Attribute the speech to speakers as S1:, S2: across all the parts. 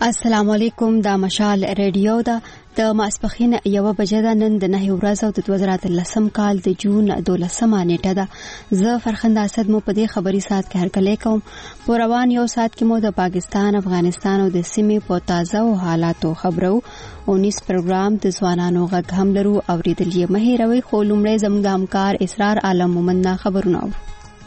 S1: السلام علیکم. دا مشال ریډیو دا د ماسپخین 1 بجې د نن د 9 ورځ او د 2013 کال د جون 12 نیټه ده. زه فرخنده اسد مو په دې خبري سات کې هرکلی کوم. په روان یو سات کې مو د پاکستان، افغانستان او د سیمې په تازه او حالاتو خبرو. 19 پروګرام د ځوانانو غږ هم لرو اوریدل یې مه هېروئ. خو لومړی زموږ همکار اسرار عالم مومند خبرونه اورو.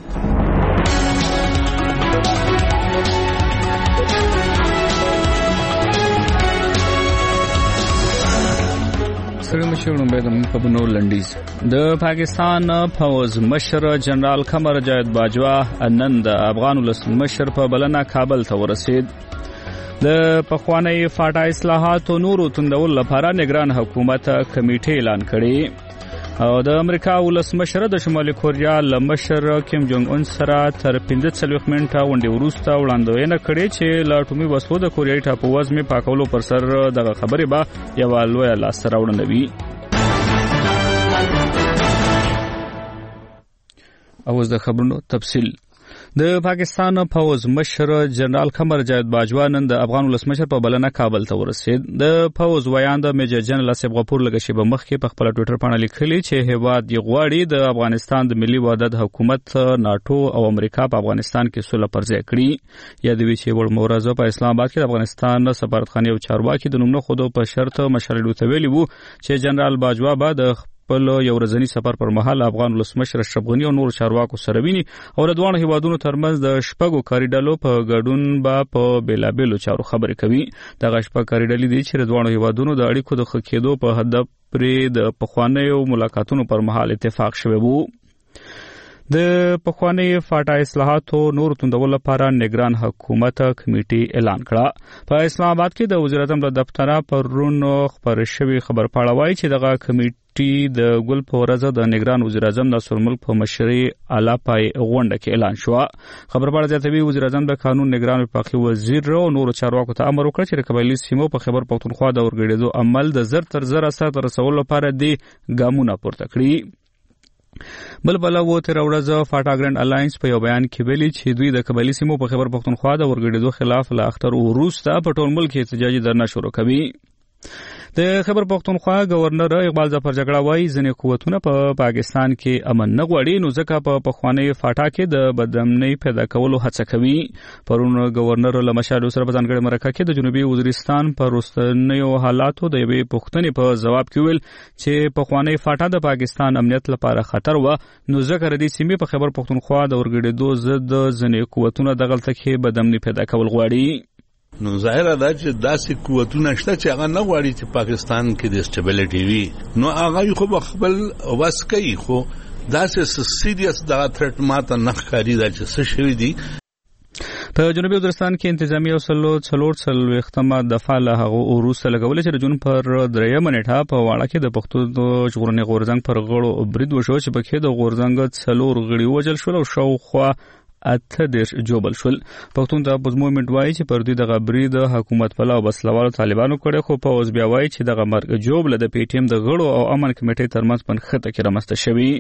S1: د پاکستان فوز مشر جنرال قمر جاوید باجوا نن د افغان ولس مشر په بلنه کابل ته ورسید. د پخوانی فاټا اصلاحات او نورو تندول لپاره نگران حکومت کمیټه اعلان کړي. او د امریکا ولس مشر د شمالي کوریا له مشر کیم جونګ اون سره تر 15 منټه ونډې وروسته وړاندوینه کړې چې له اټومي وسلو د کوریايي ټاپو وزمې پاکولو پر سر دغه خبرې به یوه لویه لاسته راوړنه وي. اوس د خبرونو تفصیل. د پاکستان فوز مشر جنرال قمر جاوید باجوا نن د افغان ولسمشر په بلنه کابل ته ورسید. د فوز ویاند میجر جنرال اسف غفور لږ شیبه مخکې په خپل ټوئیټر باندې لیکلي چې هیواد یې غواړي د افغانستان د ملي وحدت حکومت، ناتو او امریکا په افغانستان کې سوله پرځای کړي. یادوي چې وړ مورزه په اسلام آباد کې د افغانستان سفارتخانه او چارواکي د نومونه خودو په شرط مشرلو ته ویلي وو چې جنرال باجوا به د خپل یو ورځنی سفر پر مهال افغان ولسمشر اشرف غنی او نور چارواکو سره ویني او د دوه هیوادونو ترمنځ د شپږو کاریډالو په ګډون به په بیلابیلو چارو خبرې کوي. دغه شپږ کاریډالې دي چې د دوه هیوادونو د اړیکو د ښه کېدو په هدف پرې د پخوانیو ملاقاتونو پر مهال اتفاق شوی وو. د پخوانی فاټا اصلاحاتو نور توندول لپاره نگران حکومت کمیټه اعلان کړه. په اسلام آباد کې د وزیر اعظم د دفتر پرون خبر شوی خبر پاړه وایي چې دغه کمیټه د ګل په ورځ د نگران وزیر اعظم ناصر الملک په مشرۍ اعلی پای غونډه کې اعلان شو. خبر پاړه زیاتوي وزیر اعظم د قانون نگران وفاقي وزیر او نور چارواکو ته امر وکړ چې قبایلی سیمو په خیبر پختونخوا د اورګړېدو عمل د زر تر زر اثر رسولو لپاره د ګامونه پورته کړي. بلبله و تر ورځ فاټا ګرند الاینس په یو بیان کې ویلي چې دوی د قبایلی سیمو په خیبر پختونخوا د اورګړېدو خلاف له اختر وروسته په ټول ملک احتجاجي درنه شروع کوي. د خیبر پختونخوا گورنر اقبال ظفر جګړه وایي ځینې قوتونه په پاکستان کې امن نه غواړي، نو ځکه په پخواني فاټا کې د بدامنۍ پیدا کولو هڅه کوي. پرون گورنر له مشالو سره په ځانګړې مرکه کې د جنوبي وزیرستان په وروستنیو حالاتو د یوې پوښتنې په ځواب کې ویل چې پخواني فاټا د پاکستان امنیت لپاره خطر و، نو ځکه د دې سیمې په خیبر پختونخوا د اورګړېدو ضد ځینې قوتونه دغلته کې بدامنۍ پیدا کول غواړي.
S2: نو ظاهره ده چې داسې قوتونه شته چې هغه نه غواړي چې پاکستان کې د سټیبلیټي وي، نو هغه خو خپل وس کوي، خو داسې سیریس دغه تھرټ ماته نه ښکاري دا چې څه شوي دي.
S1: په جنوبي وزیرستان کې انتظامی او څلورختمه دفعه له هغه وروسته لګولې چې د جون پر 3 نیټه په واړه کې د پښتو ژغورنې غورځنګ پر غړو برید وشو چې پکې د غورځنګ 4 غړي وژل شول او شاوخوا 8 جوبل شول. پښتون د ابوز موومېنټ وایي چې پر دوی د غبري د حکومت په لاو بسلوالو طالبانو کړي، خو په اوس بیا وایي چې د مرګ جوبل د پی ټی ایم د غړو او امن کمیټې ترمنځ پنځه کې رامنځته شوی.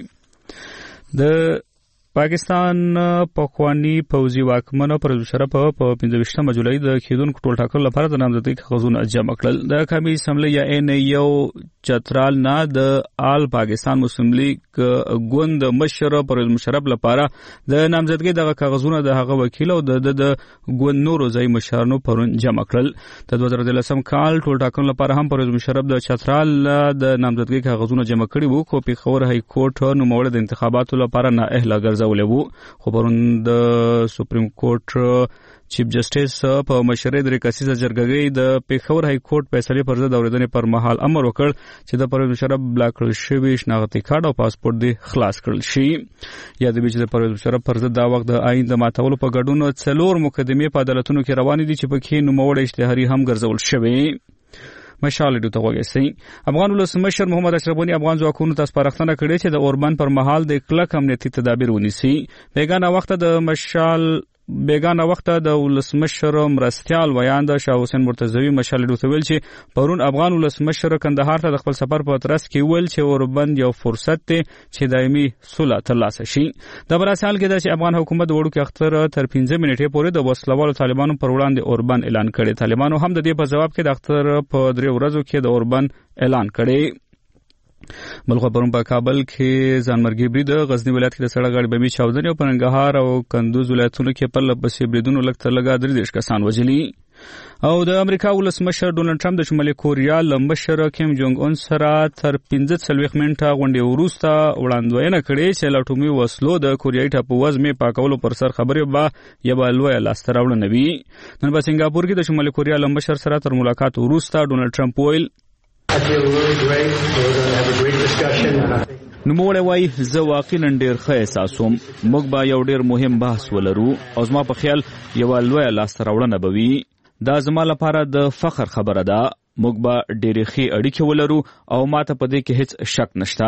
S1: د پاکستان پخوانی پوځي واکمنو پرویز مشرف په 15 جولای د کېدونکو ټول ټاکلو لپاره د نامزدګۍ کاغذونه جمع کړل. د قومي اسمبلی یا ان یو چترال نه د آل پاکستان مسلم لیگ ګوند مشر پرویز مشرف لپاره د نامزدګۍ دغه کاغذونه د هغه وکیل او د ګوند نورو ځای مشرانو پرون جمع کړل. د 2013 کال ټول ټاکلو لپاره هم پرویز مشرف د چترال د نامزدګۍ کاغذونه جمع کړي وو، خو پیښور های کورټ نوموړی د انتخاباتو لپاره نه اهله ګرځولې وو. خو پرون د سپریم کورټ چیف جسټس په مشرۍ د کسیزه جرګې د پیښور های کورټ فیصلې پر ضد اوریدنې پر مهال امر وکړ چې د پرویز مشرف بلاک کړل شوی شناختی کارت او پاسپورت دی خلاص کړل شي. یادوي چې د پرویز مشرف پر ضد دا وخت د آئین د ماتولو په ګډون 4 مقدمې په عدالتونو کې روانې دي چې پکې نوموړی اشتهاري هم ګرځول شوی. مشال ډو ته وګورئ. افغان ولسمشر محمد اشرف غنی افغان ځواکونو ته سپارښتنه کړې چې د اوربند پر مهال د کلک امنیتي تدابیر ونیسي. بیګانه وخت د مشال بیگانه وخت د ولسمشر مرستيال ویاند شاه حسین مرتضوی مشال دوتویل چې پرون افغان ولسمشر کندهار ته د خپل سفر په ترڅ کې ویل چې اوربند یو فرصت دی چې دایمي صلح ترلاسه شي. د براسال کې د افغان حکومت وړوکی اختر تر 15 منټې پورې د وسلوالو طالبانو پر وړاندې اوربند اعلان کړي. طالبانو هم د دې په جواب کې د اختر په 3 ورځو کې د اوربند اعلان کړي. بلخو پرون په کابل کې ځانمرګي برید غزنی ولایت کې د سړک غاړې بمي چاودنې او په ننګرهار او کندوز ولایتونو کې پر لپسې بریدونو لږ تر لږه 30 کسان وژلي. او د امریکا ولسمشر ډونالد ټرمپ د شمالي کوریا له مشر کیم جونګ اون سره تر 15 منټه غونډې وروسته وړاندوینه کړې چې له اټومي وسلو د کوریایي ټاپووزمې پاکولو پر سر خبرې به یوه لویه لاسته راوړنه وي. نن په سنګاپور کې د شمالي کوریا له مشر سره تر ملاقات وروسته ډونالد ټرمپ ویل نوموړی وایي زه واقعا ډېر ښه احساسوم. موږ به یو ډېر مهم بحث ولرو او زما په خیال یوه لویه لاسته راوړنه به وي. دا زما لپاره د فخر خبره ده. موږ به ډېرې ښې اړیکې ولرو او ماته په دې کې هیڅ شک نشته.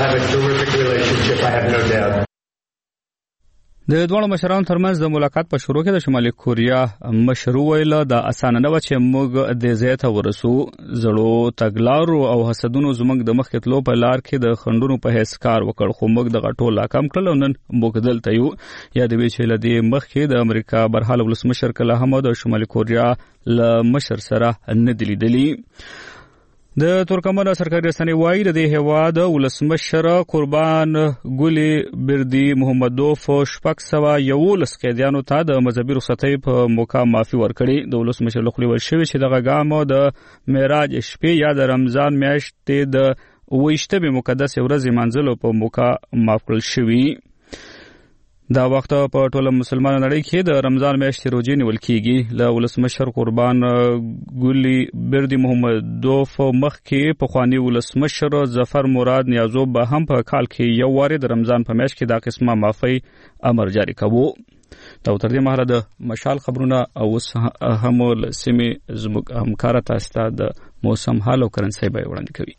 S1: د دوه مشرانو ترمنځ د ملاقات په شروع کې د شمالي کوریا مشر ویل دا اسانه نه و چې موږ د ځای ته ورسو. زړو تګلارو او حسدونو زموږ د مخکې تلو په لار کې د خنډونو په حیث کار وکړ خو موږ دغه ټول ناکام کړل او نن موږ دلته یو. یادوي چې له دې مخکې د امریکا برحال ولسمشر کله هم د شمالي کوریا له مشر سره نه دی لیدلی. د ترکمن سرکاري رسنۍ وایي د دې هیواد ولسمشر قربان ګولي بردي محمدوف 611 قیدیانو ته د مذهبي رخصتۍ په موقع معافي ورکړي. د ولسمشر له خولې ویل شوي چې دغه ګام د معراج شپې یا د رمضان میاشتې د 28 مقدسې ورځې منځلو په موقع معاف کړل شوي. دا وخت په ټوله مسلمانانو نړۍ کې د رمضان میاشتې روزې نیول کیږي. له ولسمشر قربان ګولي بردي محمدوف مخکې پخوانی ولسمشر ظفر مراد نیازوب به هم په کال کې یو وارې د رمضان په میاشت کې دا قسمه معافي امر جاری کوو. دا تر دې مهاله د مشال خبرونه او هم سیمې زموږ همکار تاسو ته د موسم حال او کرنسي به وړاندې کوي.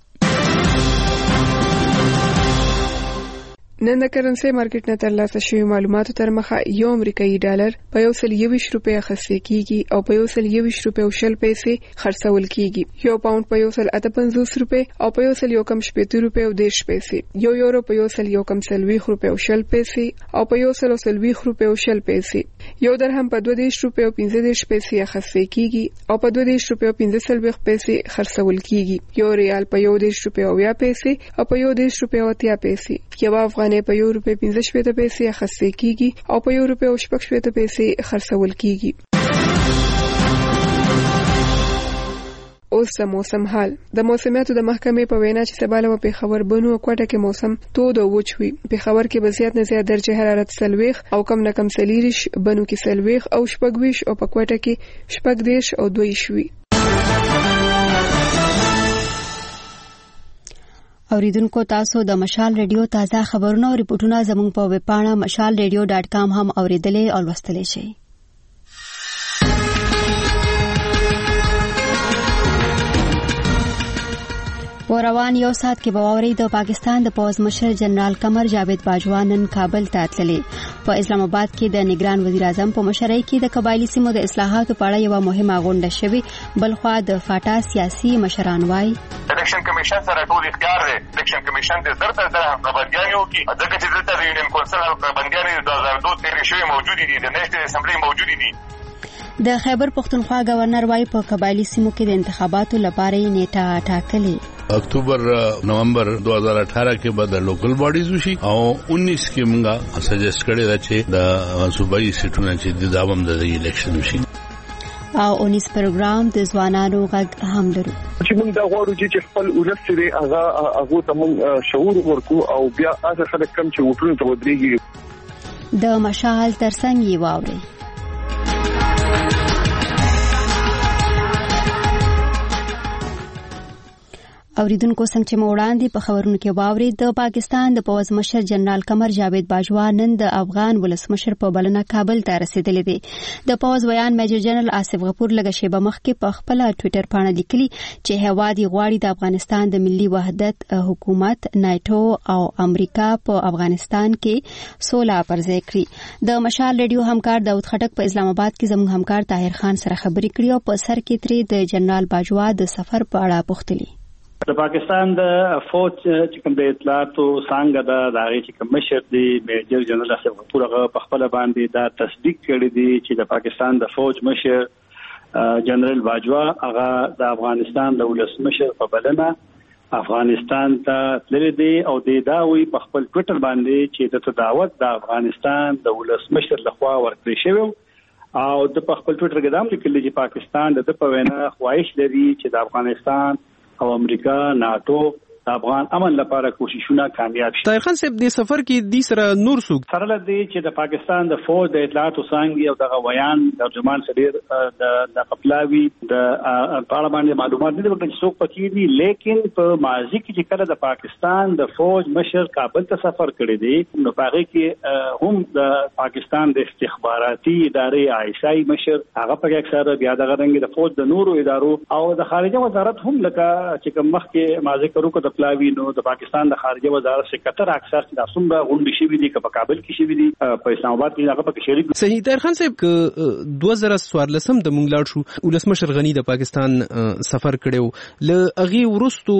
S3: نن د کرنسي مارکیټ نه ترلاسه شوی معلوماتو تر مخه یو امریکایي ډالر په 120 روپۍ اخیستل کیږي او په 120 روپۍ او شل پیسې خرڅول کیږي. یو پاوند په 158 روپۍ او په 117 روپۍ او 10 پیسې. یو یورو په 140 روپۍ او شل پیسې او په 120 روپۍ او شل پیسې. یو درهم په 22 روپۍ او 15 پیسې اخیستل کیږي او په 22 روپۍ او 15 پیسې خرڅول کیږي. یو ریال په 10 روپۍ او 20 پیسې او په 10 روپۍ او 30 پیسې. یو افغان په 1 روپۍ 15 پیسې اخیستل کیږي او په 1 روپۍ او 16 پیسې خرڅول کیږي. اوس د موسم حال. د موسمیاتو د محکمې په وینا چې سبا له پېښور بنو او کوټه کې موسم تود او وچ وي. پېښور کې به زیات نه زیات درجه حرارت 40 او کم نه کم 40، بنو کې 40 او 26 او په کوټه کې 18 او 22 وي.
S4: اوریدونکو تاسو د مشال ریډیو تازه خبرونه او ریپورتونه زموږ په ویب پاڼه mashalradio.com هم اوریدلې او لوستلی شئ. روان یو ساعت کې باوري د پاکستان د پوز مشر جنرال قمر جاوید باجوا نن کابل ته تللی. په اسلام آباد کې د نگران وزیر اعظم په مشرۍ کې د قبایلی سیمو د اصلاحاتو په اړه یو مهمه غونډه شوې. بلخوا د فاټا سیاسي مشران وایي
S5: الیکشن کمیشن سره ټول اختیار دی. الیکشن کمیشن د زر تر زر قبندیانو کې ځکه چې دلته د یونین کونسل قبندیانو د 2002 تیرې شوی موجود دي، د نېشنل اسمبلی موجود دي.
S4: د خیبر پختونخوا گورنر وایي په قبایلی سیمو کې د انتخاباتو لپاره یې نیټه ټاکلې.
S2: اکتوبر نومبر 2018 کې به د لوکل باډیز وشي او 19 کې موږ سجست کړی دا چې د صوبایي سیټونو چې د داوم د الیکشن وشي.
S4: او 19 پروګرام د ځوانانو غږ هم لرو
S6: چې موږ دا غواړو چې خپل ولسري هغه ته موږ شعور ورکو او بیا هغه خلک کم چې وټونو ته ودرېږي.
S4: د مشال ترڅنګ یې واوري. اوریدونکو څنګه چې وړاندې په خبرونو کې واوري د پاکستان د پوز مشر جنرال قمر جاوید باجوا نن د افغان ولسمشر په بلنه کابل ته رسیدلی دی. د پوز ویان میجر جنرال آصف غفور لږه شیبه مخکې په خپل ټوئیټر باندې لیکلي چې هیواد غواړي د افغانستان د ملي وحدت حکومت نایټو او امریکا په افغانستان کې سوله پرځای کړي. د مشال ریډیو همکار داود خټک په اسلام آباد کې زموږ همکار طاهر خان سره خبرې کړې او په سر کې ترې د جنرال باجوا د سفر په اړه پوښتلي.
S7: د پاکستان د فوج چې کوم د اطلاعاتو څنګه د هغه چې کوم مشر دی میجر جنرال آصف غفور هغه په خپل باندې دا تصدیق کړی دی چې د پاکستان د فوج مشر جنرال باجوا هغه د افغانستان د ولسمشر په بلنه افغانستان ته تللی دی او دا وی په خپل ټوئیټر باندې چې د دعوت د افغانستان د ولسمشر لخوا ورکړی شوی او د خپل ټوئیټر کې دا هم لیکلی چې پاکستان د په وینا خواهش لري چې د افغانستان او امریکا ناتو د افغان امن لپاره کوششونه کامیاب شي.
S8: طاهر خان صاحب د سفر کې د سره نور څوک
S7: سره لدی چې د پاکستان د فوج د اطلاعاتو څنګه او د ویان ترجمان سړي د قبلاوي د پاړه باندې معلومات نه ورکړي څوک پکې دي، لیکن په ماضي کې چې کله د پاکستان د فوج مشر کابل ته سفر کړی دی نو هغه کې هم د پاکستان د استخباراتي ادارې عائشای مشر هغه په اکثر بیا د غرنګ د فوج د نورو ادارو او د خارجه وزارت هم لکه چې کوم مخکې ماضي کړو کو پلاوی نو د پاکستان د خارجه وزارت سکرټر اکثر چې د څومره غونډې شوې دي په کابل کې شوې دي په اسلام آباد کې هغه پکې شریک.
S8: صحیح. طاهر خان صاحب 2014 د مونږ لاړ شو ولسمشر غنی د پاکستان سفر کړو ل اغي ورستو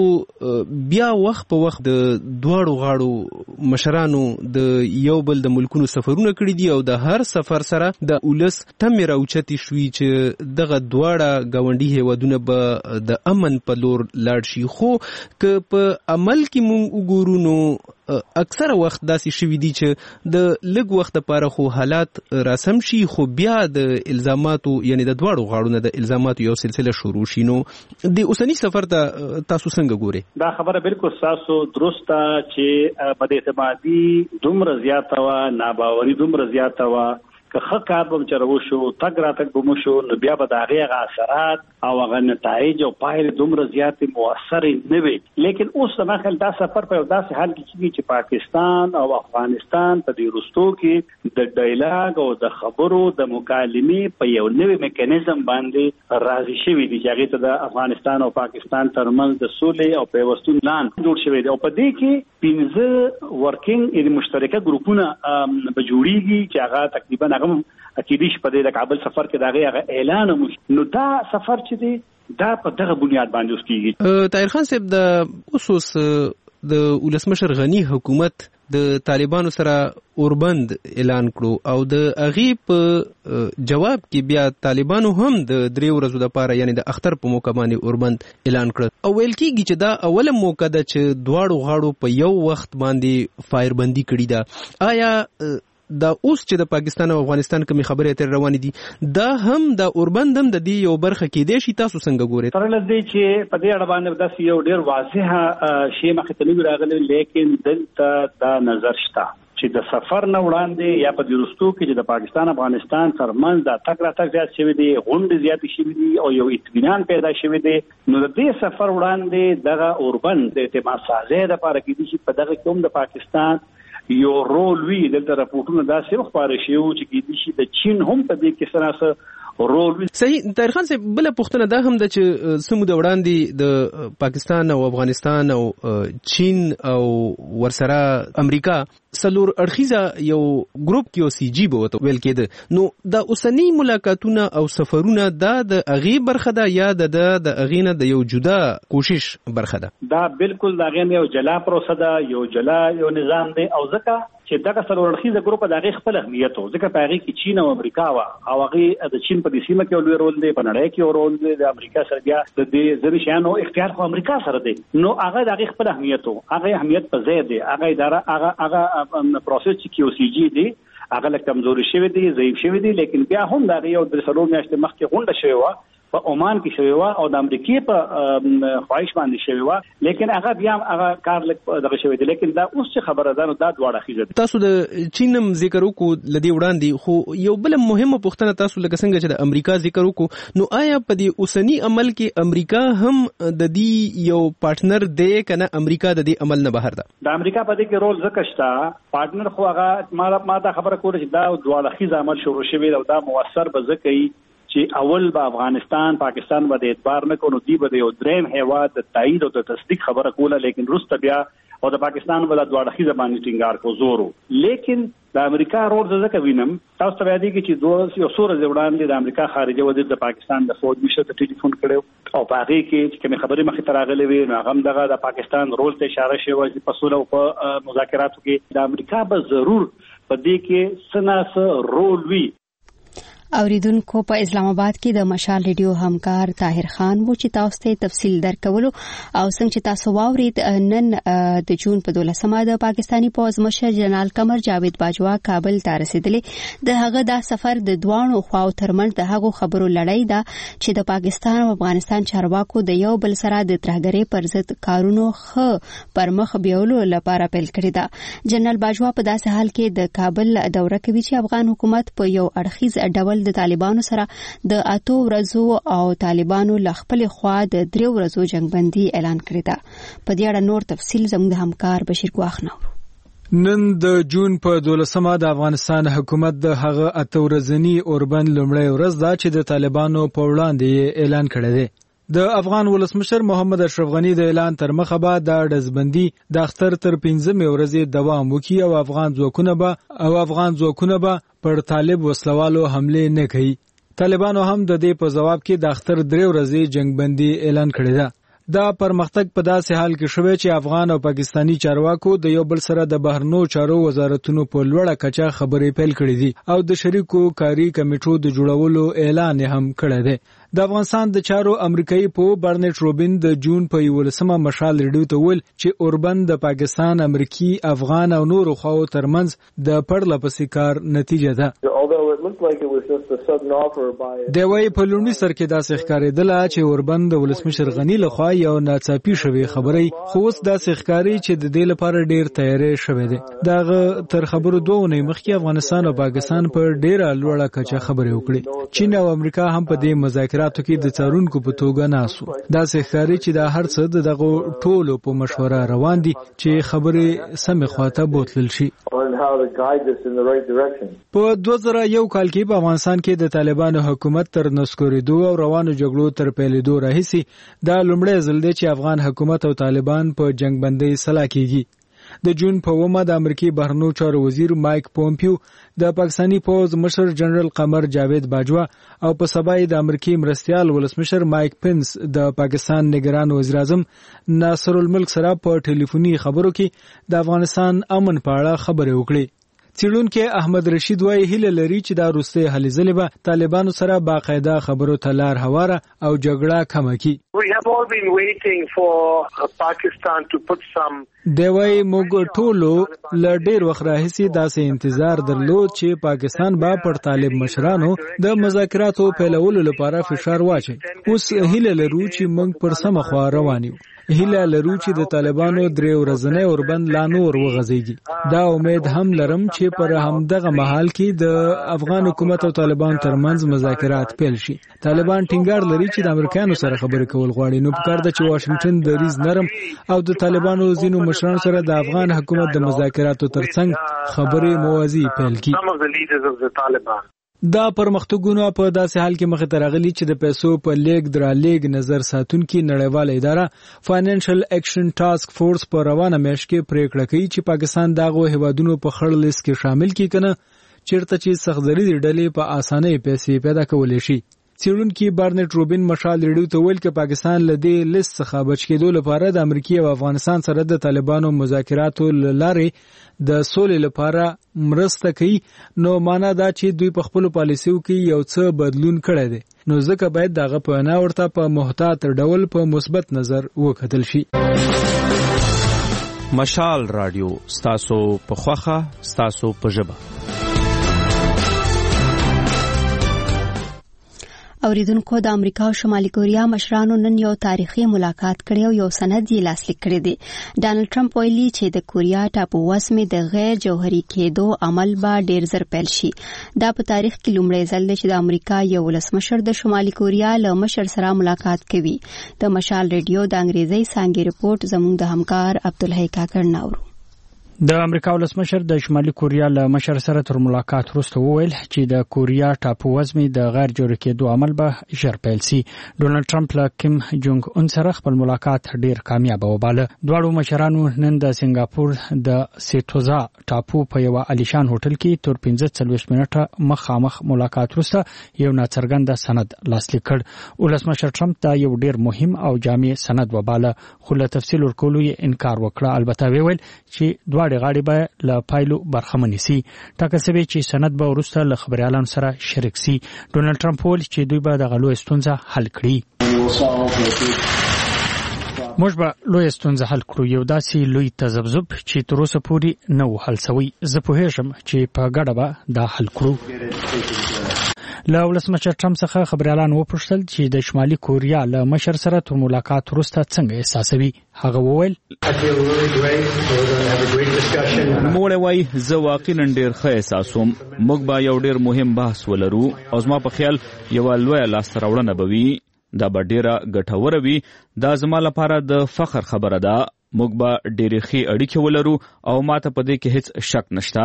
S8: بیا وخت په وخت د دواړو غاړو مشرانو د یو بل د ملکونو سفرونه کړی دي او د هر سفر سره د ولس تمه راوچتي شوې چې دغه دواړه گاونډي هیوادونه به د امن په لور لاړ شي. خو ک په عمل کې مونږ وګورو نو اکثر وخت داسې شوي دي چې د لږ وخت لپاره خو حالات راسم شي خو بیا د الزاماتو یعنی د دواړو غاړو نه د الزاماتو یو سلسله شروع شي. نو د اوسنی سفر ته تاسو څنګه ګورئ؟
S7: دا خبره بالکل تاسو درسته چې بد اعتمادي دومره زیاته وا ناباوري دومره زیاته وا که خکار به چرو شو تګ را تک به شو نو بیا به د هغه اثرات او هغه نتایج او پایله دومره زیات موثر نه وي. لیکن اوس داخل دا سفر په داسې حال کې چې پاکستان او افغانستان په دې رستو کې د ډایلاګ او د خبرو د مکالمې په یو نوې میکانیزم باندې راځي شوی دی چې هغه ته د افغانستان او پاکستان ترمنځ د سولې او پیوستون پلان جوړ شوی دی او په دې کې 15 ورکینګ یعنی مشترکه ګروپونه به جوړیږي چې هغه تقریبا هغه اکیدیش په دې د کابل سفر کې داغه اعلان نو دا سفر چې دی دا په دغه بنیاد باندې اوس کیږي.
S8: طاهر خان صاحب د اوسوس د ولسمشر غنی حکومت د طالبانو سره اوربند اعلان کړو او د اغي په جواب کې بیا طالبانو هم د 3 ورځې لپاره یعنی د اختر په موقع باندې اوربند اعلان کړ او ویل کېږي چې دا اوله موقع ده چې دواړو غاړو په یو وخت باندې فایربندي کړې ده. آیا دا اوس چې د پاکستان او افغانستان کوم خبرې تر روانې دي دا هم د اوربند هم د دې یو برخه کې دی شي تاسو څنګه ګورئ؟
S7: تر لدې چې په دې اړه باندې داسې یو ډېر واضح شی مخې ته نه راغلی لیکن دلته دا نظر شته چې د سفر نه وړاندې یا په دې رستو کې چې د پاکستان افغانستان ترمنځ د تک راتګ زیات شوی دی غونډې زیات شوی دي او یو اطمینان پیدا شوی دی نو د دې سفر وړاندې دغه اوربند د اعتماد سازۍ لپاره کې دي چې په دغه کوم د پاکستان یو رول وی دلته راپورټونه داسې خبره شي چې کېدی شي د چین هم په دې کې سره رول وی.
S8: صحیح. طاهر خان صاحب بل پوښتنه دا هم ده چې سمو د وړاندې د پاکستان او افغانستان او چین او ورسره امریکا سلور اړخیزه یو ګروپ کې او سی جی به وته ویل کېده نو دا اوسنی ملاقاتونه او سفرونه دا د اغي برخه ده یا د اغینه د یو جدا کوشش برخه ده؟
S7: دا بالکل دا غین یو جلا پروسه ده یو جلا یو نظام دی او ځکه چې دغه سلور اړخیزه ګروپ د هغه خپل اهمیت او ځکه په هغه کې چین او امریکا او هغه د چین په دې سیمه کې لوی رول دی په نړۍ کې رول دی د امریکا سره بیا د دې ځری شانو اختیار خو امریکا سره دی نو هغه د هغه خپل اهمیت او هغه اهمیت په ځای دی هغه اداره هغه پروسس چې کیو سی جی دی هغه له کمزوري شوی دی ضعیف شوی دی لیکن بیا هم دا یو د سلور میاشتې مخکې غونډه شوی و په عمان کې شوی و او د امریکای په خواهش باندې شوی و، لیکن هغه بیا هغه کار دغه شوی دی. لیکن دا اوس څه خبره ده نو دا دواړه خیزه.
S8: تاسو د چینم ذکر وکړو لدی وړاندې، خو یو بل مهمه پوښتنه تاسو لکه څنګه چې د امریکا ذکر وکړو، نو آیا په دې اوسنی عمل کې امریکا هم د دې یو پارټنر دی کنه امریکا د دې عمل نه بهر ده؟
S7: د امریکا په دې کې رول ځکه شته، پارټنر خو هغه ما دا خبره کوله چې دا دواړه خیزه عمل شروع شوی او دا موثر به ځکه چې اول به افغانستان پاکستان باندې اعتبار نه کوو، دی به یو دریم هیواد د تایید او د تصدیق خبره کوله، لیکن روسته بیا او د پاکستان ولا دواړه خیزه باندې ټینګار کو زورو. لیکن د امریکا رول ځکه وینم تاسو ته وایي چې دوه یو سور وړاندې د امریکا خارجه وزیر د پاکستان د فوج مشر ته ټلیفون کړو او په هغه کې چې کوم خبرې مخې ته راغلې وي نو هغه دغه د پاکستان رول ته اشاره شوی چې په سولو او په مذاکراتو کې د امریکا به ضرور په دې کې سناس رول وي.
S4: اوریدونکو په اسلام آباد کې د مشال ریډیو همکار طاهر خان وو چې تاسو ته تفصیل درکولو او څنګه چې تاسو واورید نن د جون په 12مه د پاکستانی پوز مشر جنرال قمر جاوید باجوا کابل ته رسیدلی. د هغه دا سفر د دوانو خواو ترمنځ د هغو خبرو لړۍ ده چې د پاکستان او افغانستان چارواکو د یو بل سره د ترهګرۍ پر ضد کارونو پر مخ بیولو لپاره پیل کړی ده. جنرال باجوا په داسې حال کې د کابل دوره کوي چې افغان حکومت په یو اړخیز ډول د طالبانو سره د 8 ورځو او طالبانو ل خپل خوا د 3 ورځو جنگبندي اعلان کړی ده. په دې اړه نور تفصیل زموږ همکار بشیر ګواخ نو.
S9: نن د جون په 12مه د افغانستان حکومت د هغه 8 ورځنی اوربند لومړی ورځ ده چې د طالبانو په وړاندې اعلان کړی دی. د افغان ولسمشر محمد اشرف غنی د اعلان تر مخه به د ډزبندي د اختر تر 15 ورځې دوام وکړي او افغان ځواکونه به پر طالب وسلوالو حمله نه کوي. طالبانو هم د دې په جواب کې د اختر 3 ورځې جنگبندي اعلان کړی ده. دا پرمختګ په داسې حال کې شوی چې افغان او پاکستانی چارواکو د یو بل سره د بهرنو چارو وزارتونو په لوړه کچه خبرې پیل کړې دي او د شریکو کاری کمیټو د جوړولو اعلان هم کړی دی. د افغانستان د چارو امریکایي په برنټ روبین د جون په 11مه مشال ریډیو ته ویل چې اوربند د پاکستان، امریکي، افغان او نورو خواو ترمنځ د پرلپسې کار نتیجه ده. د وای په لومړي سر کې داسې ښکارېدله چې اوربند د ولسمشر غنی لخوا یو ناڅاپي شوی خبرې، خو اوس داسې ښکاري چې د دې لپاره ډیر تیاری شوی دی. دغه تر خبرو 2 ونې مخکې افغانستان او پاکستان په ډیره لوړه کچه خبرې وکړي. چین او امریکا هم په دې مذاکراتو کې د څارونکو په توګه ناسو. داسې ښکاري چې دا هر څه دغه ټولو په مشوره روان دي چې خبرې سمې خواته بوتلل شي. په 2001 کال کې په افغانستان کې د طالبانو حکومت تر نسکورېدو او روانو جګړو تر پیلېدو راهیسې دا لومړی ځل دی چې افغان حکومت او طالبان په جنگبندۍ سلا کېږي. د جون په 9مه د امریکای بهرنیو چارو وزیر مایک پومپیو د پاکستانی پوز مشر جنرال قمر جاوید باجوا او په سبا د امریکای مرستيال ولسمشر مایک پنس د پاکستان نگران وزیر اعظم ناصر الملک سره په ټلیفوني خبرو کې د افغانستان امن په اړه خبرې وکړې. څېړونکي احمد رشید وايي هیله لري چې دا وروستۍ هلې ځلې به طالبانو سره باقاعده خبرو ته لار هواره او جګړه کمه کړي. دی وايي موږ ټولو له ډېر وخت راهیسې داسې انتظار درلود چې پاکستان به پر طالب مشرانو د مذاکراتو پیلولو لپاره فشار واچي. اوس هیله لرو چې موږ پر سمه خوا روان یو. هیله لرو چې د طالبانو 3 ورځنی اوربند لا نور وغځيږي. دا امید هم لرم چې پر همدغه مهال کې د افغان حکومت او طالبان ترمنځ مذاکرات پیل شي. طالبان ټینګار لري چې د امریکایانو سره خبرې کول غواړي، نو پکار ده چې واشنگټن دریز نرم او د طالبانو ځینو مشرانو سره د افغان حکومت د مذاکراتو ترڅنګ خبرې موازی پیل کړي. دا پرمختګونه په داسې حال کې مخې ته راغلي چې د پیسو په لیږد درالېږد نظر ساتونکي نړیواله اداره فاینانشل اکشن ټاسک فورس په روانه میاشت کې پریکړه کوي چې پاکستان دغه هیوادونو په خړ لیست کې شامل کړي کنه چیرته چې سختګری ډلې په اسانه پیسې پیدا کولې شي. څېړونکي برنټ روبین مشال ریډیو ته ویل چې پاکستان له دې لیست څخه بچ کېدو لپاره د امریکا او افغانستان سره د طالبانو مذاکراتو لارې د سولې لپاره مرسته کوي، نو معنا دا چې دوی په خپل پالیسیو کې یو څه بدلون کړی دی، نو ځکه باید دغه په وینا ورته په محتاط ډول په مثبت نظر وکتل شي.
S10: مشال رادیو ستاسو په خوخه ستاسو په ژبه.
S4: اوریدونکو د امریکا او شمالي کوریا مشرانو نن یو تاریخي ملاقات کړی او یو سند یې لاسلیک کړی دی. ډانلډ ټرمپ ویلي چې د کوریا ټاپو وسمې د غیر جوهري کېدو عمل به ډیر زر پیل شي. دا په تاریخ کې لومړی ځل دی چې د امریکا یو ولسمشر د شمالي کوریا له مشر سره ملاقات کوي. د مشال ریډیو د انګریزي څانګې رپورټ زموږ د همکار عبدالحی کاکړ ناورو.
S9: د امریکا ولسمشر د شمالي کوریا له مشر سره تر ملاقات وروسته وویل چې د کوریا ټاپو وزمې د غیر جوړ کېدو عمل به ژر پیل شي. ډونالد ټرمپ له کیم جونګ اون سره خپل ملاقات ډیر کامیاب وباله. دواړو مشرانو نن د سنگاپور د سیټوزا ټاپو په یو الیشان هوټل کې تر 45 منټه مخامخ ملاقات وروسته یو ناڅرګند سند لاسلیک کړ. ولسمشر ټرمپ دا یو ډیر مهم او جامع سند وباله، خو له تفصیل ورکولو یې انکار وکړ. البته ویل چې غاړي به له پایلو برخمن شي. ټاکل شوی چې سند به وروسته له خبريالانو سره شریک شي. ډونالد ټرمپ ویل چې دوی به د غلو ستونزه حل کړي. موږ به لوی ستونزه حل کړو، یو داسې لوی تذبذب چې تر اوسه پورې نه و حل شوی. زه پوهیږم چې په ګډه به دا حل کړو. له ولسمشر ټرمپ څخه خبريالان وپوښتل چې د شمالي کوریا له مشر سره تر ملاقات وروسته څنګه احساسوي. هغه وویل
S1: نوموړی وایي زه واقعا ډېر ښه احساسوم. موږ به یو ډېر مهم بحث ولرو او زما په خیال یوه لویه لاسته راوړنه به وي. دا به ډېره ګټوره وي. دا زما لپاره د فخر خبره ده. موږ به ډېرې ښې اړیکې ولرو او ماته په دې کې هیڅ شک نشته.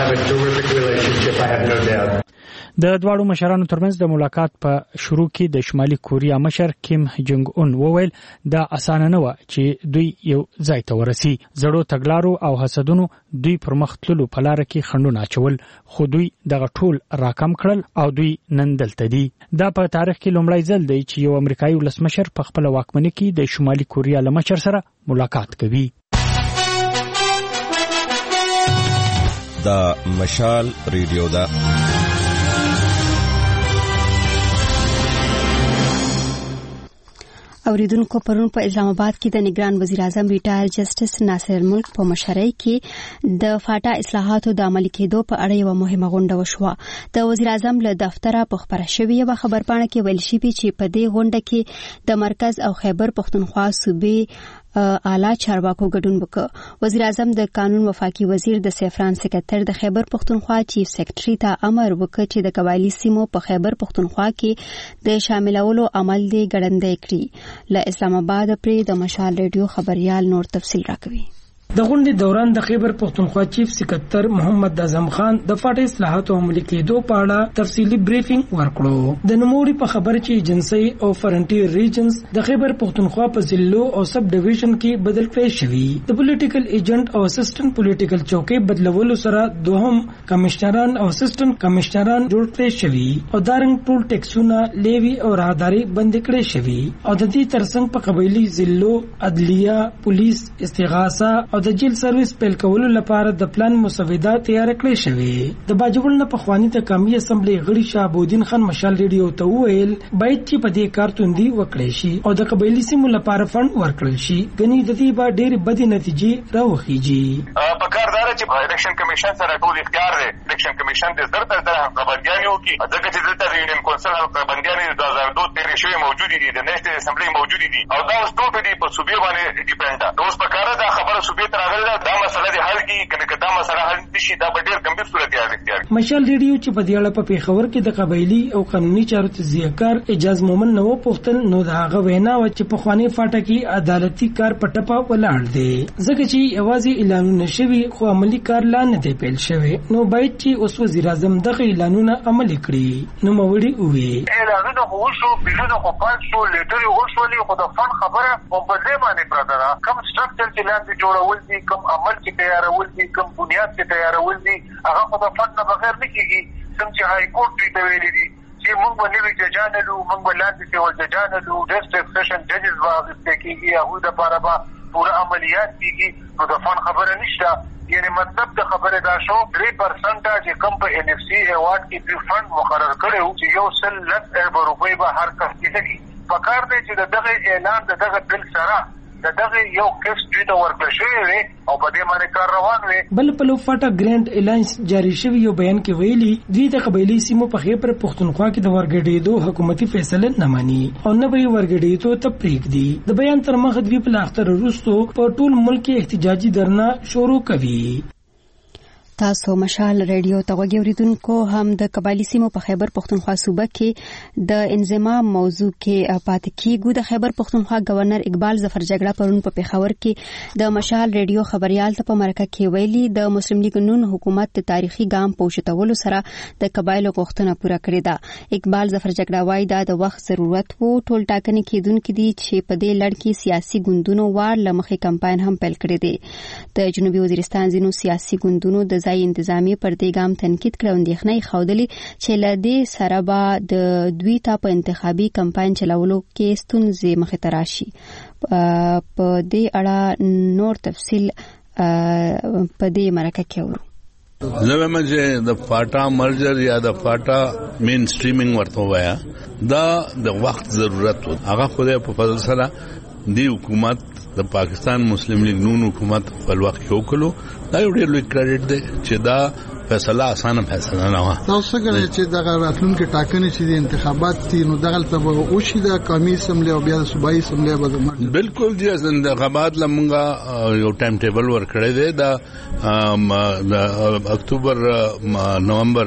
S9: د دواړو مشرانو ترمنځ د ملاقات په شروع کې د شمالي کوریا مشر کیم جونګ اون وویل دا اسانه نه و چې دوی یو ځای ته ورسي. زړو تګلارو او حسدونو دوی پر مخ تللو په لار کې خنډونه اچول، خو دوی دغه ټول راکم کړل او دوی نن دلته دي. دا په تاریخ کې لومړی ځل دی چې یو امریکایي ولسمشر په خپل واکمنۍ کې د شمالي کوریا له مشر سره ملاقات کوي.
S10: دا مشال ریډیو دا
S4: اوریدونکو پرون په اسلام آباد کې د نگران وزیر اعظم ریټایر جسټس ناصر الملک په مشرۍ کې د فاټا اصلاحاتو د عملي کېدو په اړه یو مهمه غونډه وشوه. د وزیر اعظم له دفتره په خبره شوې یو خبرپاڼه کې ویل شوی چې په دې غونډه کې د مرکز او خیبر پښتونخوا صوبې اعلی چارواکو ګډون وکړ. وزیر اعظم د قانون وفاقي وزیر د سیفران سکرټر د خیبر پښتونخوا چیف سیکریټري ته امر وکړ چې د قبایلی سیمو په خیبر پښتونخوا کې د شاملولو عمل دی ګړندی کړي. له اسلام آباد پرې د مشال ریډیو خبريال نور تفصیل راکوي.
S11: د غونډې دوران د خیبر پښتونخوا چیف سکرټر محمد اعظم خان د فاټا اصلاحاتو عملي کېدو په اړه تفصیلي بریفینګ ورکړو. د نوموړي په خبر چې ایجنسي او فرنټیر ریجنز د خیبر پښتونخوا په ضلعو او سب ډیویژن کې بدل کړي شوی. د پولیټیکل ایجنټ او اسسټنټ پولیټیکل چوکۍ بدلولو سره دوهم کمشنران او اسسټنټ کمشنران جوړ کړي شوی او دارنګ ټول ټیکسونه لیوی او راهداري بند کړي شوی. او د دې ترڅنګ په قبایلی ضلعو عدلیه، پولیس، استغاثه او د جیل سرویس پیل کولو لپاره د پلان مسوده تیار کړی شوی. د باجوړ نه پخوانی د قومي اسمبلی غړي شهابودین خان مشال ریډیو ته وویل باید چې په دې کار توندي وکړي شي او د قبایلی سیمو لپاره فند ورکړل شي. غني د دې با ډېر بدې نتیجې راوخیږي.
S5: په کاردار چې الیکشن کمیشن سره ټول اختیار دی. الیکشن کمیشن د زړه تر خبرداريو کې ځکه چې دلته د یونین کونسل خبرداري 2002 تیرې شوی موجود دي، د نېشنل اسمبلی موجود دي او دا اوس ټول دي په صوبې باندې ډیپند ده. اوس په کار دا خبره صوبې ته راغله دا مسله د حل کی کنه دا مسله حل نشي دا ډېر ګمبیر صورت اختیار.
S11: مشال ریډیو چې په دې اړه په پیښور کې د قبایلی او قانوني چارو تزیهکار اجازه مومن نو پوښتل نو دا هغه وینا و چې په خواني فاټا کې عدالتي کار پټپا ولاړ دی ځکه چې اوازې اعلانونه شوي خو عملی کار لا نه دی پیل شوی. نو باید چې اوس وزیر اعظم دغه اعلانونه عملي کړي. نو موړي وې
S5: اعلانونه وشو، بلونه خو پات شو، لیټري وشولې، خو د فن خبره په بده باندې پراته ده. کوم سټرکچر چې لاندې جوړول دي، کوم عمل چې تیارول دي، کوم بنیاد چې تیارول دي، هغه خو د فن نه بغیر نه کیږي. څنګه چې هاي کورټ ته ویلي دي چې موږ باندې ججانلو، موږ باندې سیول ججانلو، ډیسټریکټ سیشن ججز واغسته کیږي، هغه د لپاره به پوره عملیات کیږي. نو د فن خبره نشته. یعنی مطلب د خبره دا شو 3% چې کم په ان اف سی ایوارډ کې د فند مقرر کړو چې یو سل لک روپۍ به هر کس کې لګي. پکار دی چې دغه اعلان دغه بل سره دغه یو کیس دوی ته ورکړل شوی وي او په دې باندې کار روان وي.
S11: بل په لوفاټا ګرانډ الاینس جاری شوی یو بیان کې ویلي دوی د قبایلی سیمو په خیبر پختونخوا کې د ورګډېدو حکومتي فیصله نه ماني او نه به ورګډېدو ته پریږدي. د بیان تر مخه دوی په لاختر وروسته په ټول ملک کې احتجاجي درنا شروع کوي.
S4: تاسو مشال ریډیو ته غوږی اوریدونکو هم د قبایلی سیمو په خیبر پختونخوا صوبه کې د انضمام موضوع کې پاتې کیږو. د خیبر پختونخوا گورنر اقبال ظفر جګړه پرون په پیښور کې د مشال ریډیو خبريال ته په مرکه کې ویلي د مسلم لیگ نون حکومت د تاریخي ګام پوښتولو سره د قبایلو غوښتنه پوره کړې ده. اقبال ظفر جګړه وايي دا د وخت ضرورت وو. ټول ټاکنې کېدونکې دي چې په دې لړ کې سیاسي ګوندونو وار لمخې کمپاین هم پیل کړی دی. د جنوبي وزیرستان ځینو سیاسي ګوندونو د ځای انتظامی پر دې ګام تنقید کړو. اندېښنې ښودلې چې له دې سره به د دوی ته په انتخابي کمپاین چلولو کې ستونزې مخې ته راشي. په دې اړه نور تفصیل په دې مرکه کې اورو.
S2: زموږ چې د فاټا مرجر یا د فاټا مین سټریمینګ ورته وایا دا د وخت ضرورت و. هغه خدای په فضل سره دی حکومت د پاکستان مسلم لیگ نون حکومت په وخت کې وکړو. دا یو ډېر لوی کریډټ دی چې دا فیصله اسانه فیصله نه و.
S12: تاسو څنګه چې دغه راتلونکي ټاکنې چې د انتخابات دي نو دغه ته به وشي د قومي اسمبلی او بیا د صوبایي اسمبلی به زموږ
S2: بالکل دي انتخابات لمونږه یو ټایم ټیبل ورکړی دی د اکتوبر نومبر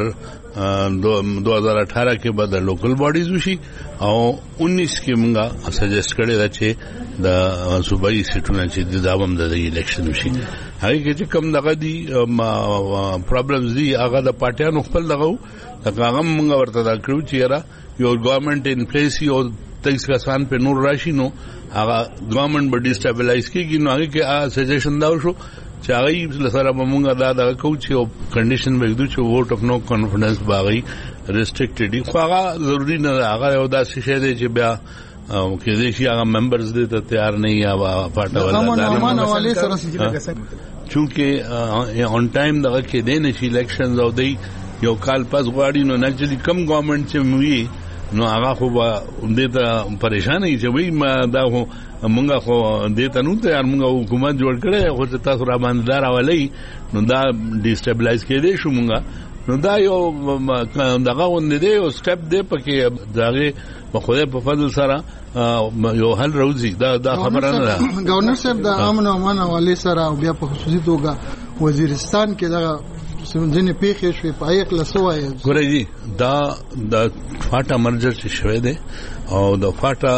S2: 2018 کې به د لوکل باډیز وشي او 19 کې مونږه سجیسټ کړی دا چې د صوبایي سیټونو چې د داوم د الیکشن وشي. هغه کې چې کم دغه دي پرابلمز دي هغه د پارټیانو خپل دغه هغه مونږ ورته دا کړو چې را یو ګورنمنت ان پلیس یو 23 کسان په نور راشي نو هغه ګورنمنت به ډیسټابلایز کیږي. نو هغه کې سجیشن دا شو چې هغه سره مونږه دا کوو چې یو کنډیشن وګدو چې ووټ اف نو کانفیډنس باغی ریسټریکټډ دي. خو هغه ضروری نه هغه یو داسې شی دی چې بیا کې دې شي هغه ممبرز دې ته تیار نه یا پټه ولا چونکه اون ټایم دغه کې دې نشي الیکشنز او دی یو کال پس غواړي نو نکچلی کم ګورنمنت چې موي نو هغه خو دې ته پریشان وي چې وای ما دا مونږه خو دې ته نو ته مونږه حکومت جوړ کړي خو تاسو را باندې دار اولي نو دا ډیسټابلایز کړي شو مونږه. نو دا یو دغه ونه دی او سټپ دی پکې داغه په خوده په فضل سره یو حل روزي دا خبره نه ده.
S12: گورنر صاحب د امن او امان حواله سره او بیا په خصوصي توګه وزیرستان کې دغه ځینې پیښې شوې په یک لسوای
S2: ګورې دي دا د فاټا مرجر چې شوی دی او د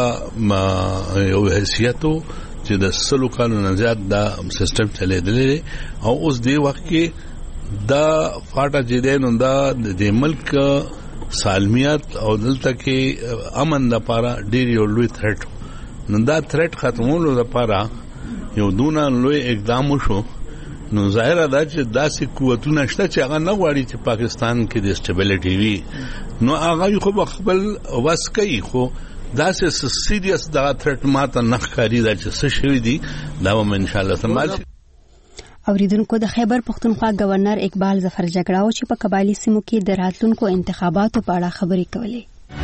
S2: فاټا یو حیثیتو چې د سلو کالونو زیات دا سیستم چلیدلی او اوس دی وخت کې دا فاټا چې دی نو دا د ملک سالمیت او دلته کې امن لپاره ډیر یو لوی تھریټ. نو دا تھریټ ختمولو لپاره یو دونه لوی اقدام وشو. نو ظاهر ده چې داسې قوتونه شته چې هغه نه غواړي چې پاکستان کې د سټیبلیټي وي. نو هغه خو خپل وس کوي خو داسې سیریس دا تھریټ ماته نه ښکاري دا چې څه شوی دي دا به ان شاء الله سمال شي.
S4: اوریدونکو د خیبر پختونخوا گورنر اقبال ظفر جګړه چې په قبایلی سیمو کې د راتلونکو انتخاباتو په اړه خبرې کولې.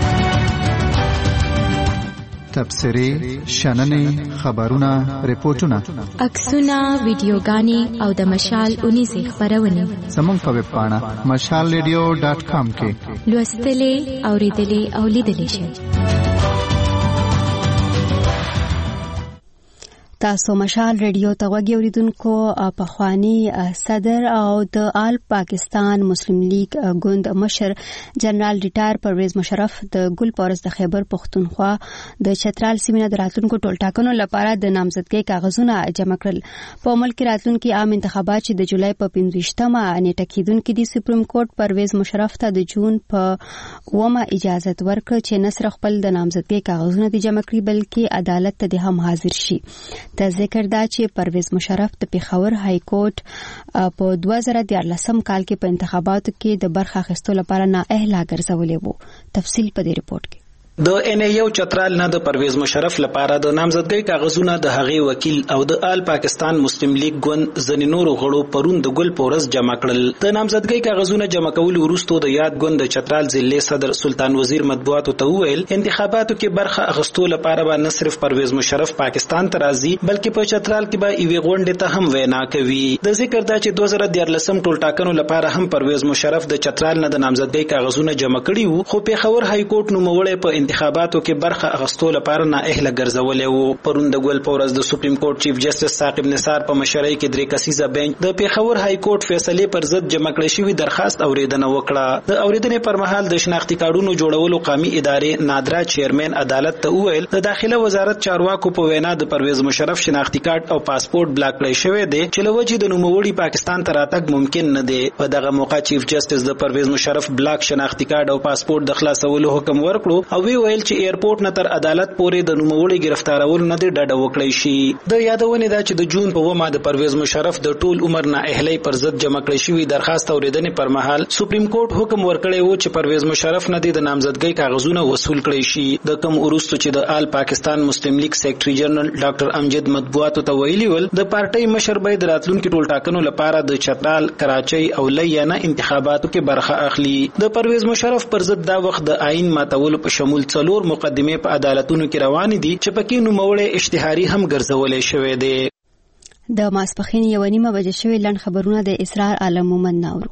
S13: تبصرې، شننې، خبرونه، ریپورتونه،
S14: عکسونه، ویډیوګانې او د مشال 19 خبرونه
S13: زموږ په ویب پاڼه mashalradio.com کې
S14: لوستلې، اوریدلې او لیدلې شئ.
S4: تاسو مشال ریډیو ته غوږی اوریدونکو. پخوانی صدر او د آل پاکستان مسلم لیگ ګوند مشر جنرال ریټایر پرویز مشرف د ګل پورس د خیبر پختونخوا د چترال سیمې د راتلونکو ټولټاکنو لپاره د نامزدګۍ کاغذونه جمع کړل. په ملک راتلونکي عام انتخابات چې د جولای په 15مه نیټه کېدونکې دي سپریم کورټ پرویز مشرف ته د جون په 9مه اجازه ورکړه چې نه صرف خپل د نامزدګۍ کاغذونه دي جمع کړي بلکې عدالت ته هم حاضر شي. د ذکر دا چې پرویز مشرف د پیښور های کورټ په 2014 کال کې په انتخاباتو کې د برخه اخیستلو لپاره نااهله ګرځولې وو. تفصیل په دې ریپورت کې.
S15: د ان ای یو چترال نه د پرویز مشرف لپاره د نامزدګۍ کاغذونه د هغې وکیل او د آل پاکستان مسلم لیگ ګوند ځینې نورو غړو پرون د ګل پورز جمع کړل. د نامزدګۍ کاغذونه جمع کول وروسته د یاد ګوند د چترال ضلع صدر سلطان وزیر مطبوعاتو ته وویل انتخاباتو کې برخه اخیستو لپاره به نه صرف پرویز مشرف پاکستان ته راځي بلکې په چترال کې به یوې غونډې ته هم وینا کوي. د ذکر دا چې 2014 ټول ټاکنو لپاره هم پرویز مشرف د چترال نه د نامزدګۍ کاغذونه جمع کړي وو خو پیښور های کورټ نوموړی په انتخاباتو کې برخه اخیستو لپاره نااهله ګرځولې وو. پرون د ګل پورز د سپریم کورټ چیف جسټس ثاقب نثار په مشرۍ کې درې کسیزه بنچ د پیښور های کورټ فیصلې پر ضد جمع کړې شوی درخواست اوریدنه وکړه. د اوریدنې پر مهال د شناختی کارډونو جوړولو قومي ادارې نادرا چیرمن عدالت ته وویل د داخله وزارت چارواکو په وینا د پرویز مشرف شناختی کارت او پاسپورت بلاک کړی شوی دی چې لوجې د نوموړي پاکستان ته راتګ ممکن نه دی. په دغه موقع چیف جسټس د پرویز مشرف بلاک شناختی کارت او پاسپورت د خلاصولو حکم ورکړو او وی ویل چې ایرپورټ نه تر عدالت پورې د نوموړي گرفتارول نه دی ډډه وکړی شي. د یادونه ده چې د جون په ومه د پرویز مشرف د ټول عمر نه اهلي پر ضد جمع کړی شوی درخواست اوریدنې پر مهال سپریم کورټ حکم ورکړی و چې پرویز مشرف نه د نامزدګۍ کاغذونه وصول کړي شي. د کوم وروسته چې د آل پاکستان مسلم لیگ سیکریټري جنرال ډاکټر امجد مطبوعاتو ته ویلي ول د پارټۍ مشر باید راتلونکي ټول ټاکنو لپاره د چترال کراچۍ او لیانه انتخاباتو کې برخه اخلي. د پرویز مشرف پر ضد دا وخت د آئین ماتولو په شمول 4 مقدمې په عدالتونو کې روان دي چې پکې نوموړی اشتهاري هم ګرځولې شوی دی.
S4: د ماسپخین 1:30 بجې شوی لنډ خبرونه د اسرار عالم مومن ناورو.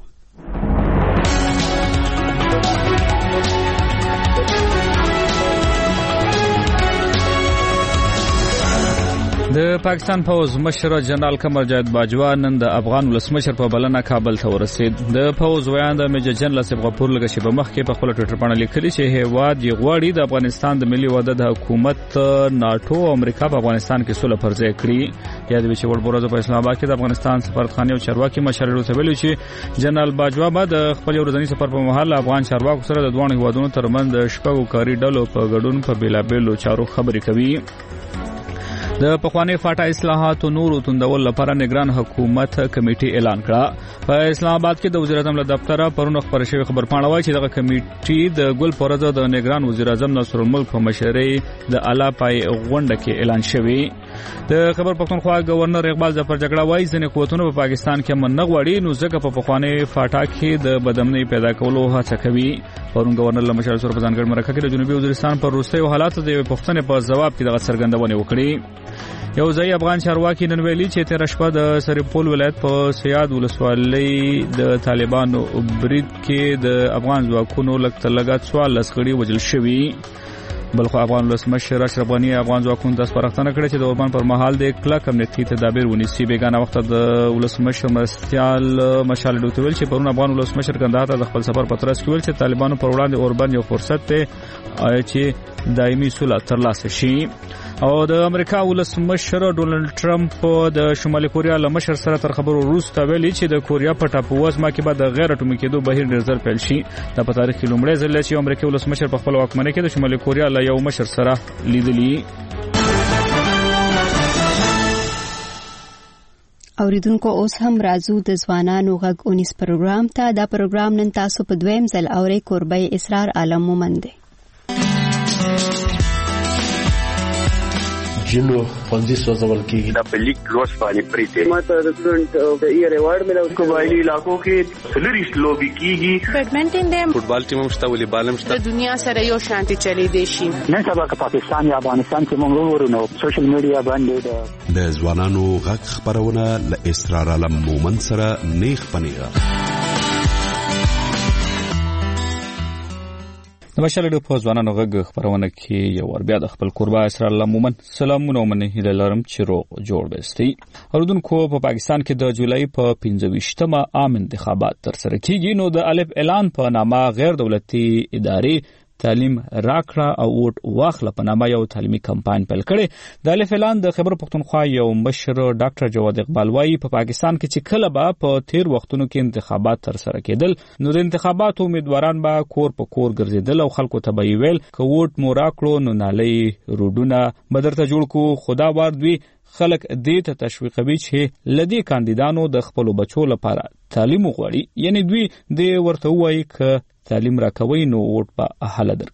S1: د پاکستان پوز مشر جنرال قمر جاوید باجوا نن د افغان ولسمشر په بلنه کابل ته ورسید. د پوز ویاند میجر جنرال سیب غفور لږ شی په مخ کې په خپل ټویټر باندې لیکلي چې هیواد یې غواړي د افغانستان د ملي وحدت حکومت ناتو او امریکا په افغانستان کې صلح پر ځای کړي. یاد وی چې وربورزه په اسلام آباد کې د افغانستان سفارتخانه او چارواکي مشر ته ویلي چې جنرال باجوا بعد خپل ورځنی سفر په مهال افغان چارواکو سره د دوه هیوادونو ترمنځ د شپږو کاري ډلو په ګډون په بیلابېلو چارو خبرې کوي. د پخوانی فاټا اصلاحات نورو توندول لپاره نگران حکومت کمیټي اعلان کړه. په اسلام آباد کې د وزیر اعظم له دفتره پرونه خبر شوی خبر پاڼه وايي چې دغه کمیټي د ګل پورز د نگران وزیر اعظم نصر الملک په مشرۍ د اعلی پای غونډه کې اعلان شوی. د خبر پښتونخوا گورنر اقبال ظفر جګړه وايي ځینې قوتونه په پاکستان کې من نه غواړي نو ځکه په پخوانی فاټا کې د بدامنۍ پیدا کولو هڅه کوي. پرون گورنر له مشر سره په ځانګړي مرکه کې د جنوبي وزیرستان پر وروستیو حالاتو د پښتنې په جواب کې دغه څرګندونه وکړي. یو ځای افغان چارواکي نن ویلي چې تیر شپه د سرپول ولایت په سیاد ولسوالۍ د طالبانو برید کې د افغان ځواکونو لګت سوال لسخړي وجل شوی. بلخو افغان ولسمشر اشرف غنی افغان ځواکونو د سپارښتنه کړې چې د اوربان پر مهال د کلک امنیتي تدابیر ونیسي. بیگانه وخت د ولسمشر مرستيال مشال ډوتویل چې پرون افغان ولسمشر کندهار ته د خپل سفر په ترڅ کې ویل چې طالبانو پر وړاندې اوربان یو فرصت ته چې دایمي صلح ترلاسه شي. او د امریکا ولسمشر ډونالد ټرمپ د شمالي کوریا له مشر سره تر خبرو وروسته ویلي چې د کوریا په ټاپووزمه کې به د غیر اټومي کېدو بهیر ډېر زر پیل شي. د په تاریخ کې لومړی ځل چې امریکا ولسمشر په خپل واکمنۍ کې د شمالي کوریا له یو مشر سره لیدلی.
S4: اوریدونکو اوس هم راځو د ځوانانو غږ 19 پروګرام ته. دا پروګرام نن تاسو په دویم ځل اورئ. کوربه اسرار عالم مومن دی.
S16: جنو خوندي سوزول کیږي
S17: دا په لیک لوس باندې پریته
S18: ماته د سټډنټ او د ایئر ایوارډ ملو
S17: قبایلی علاقو کې سلریس لوبي کیږي.
S19: بیډمنټن دی،
S16: فوټبال ټیم مشته، والیبال مشته.
S19: د دنیا سره یو شانتي چلی دی شي.
S20: نن سبا که پاکستان یا افغانستان کې موږ ورونو سوشل میډیا باندې
S21: د ځوانانو غږ خبرونه ل اسرار عالم مومن سره نیغ پنیغه.
S1: د مشال ډو په ځوانانو غږ خبرونه کې یو ور بیا د خپل قربا اسرار الله مومن سلامونه ومنه هله لرم چې روغ جوړ بستي. اوردونکو په پاکستان کې د جولای په 25مه عام انتخابات تر سره کیږي. نو د الف اعلان په نامه غیر دولتي ادارې تعلیم راکړه او ووټ واخله په نامه یو تعلیمي کمپاین پیل کړي. د الف اعلان د خبر پښتونخوا یو مشر ډاکټر جواد اقبال وايي په پاکستان کې چې کله به په تیر وختونو کې انتخابات تر سره کېدل نو د انتخاباتو امیدواران به کور په کور ګرځیدل او خلکو ته به ویل که ووټ مو راکړو نو نالۍ روډونه بدرته جوړ کو خدا وار دوی خلک دې ته تشویقوي چې لدی کاندیدانو د خپل بچو لپاره تعلیم وغواړي. یعنی دوی د ورته وایي ک تعلیم راکوي نو ووټ په حاله درکو.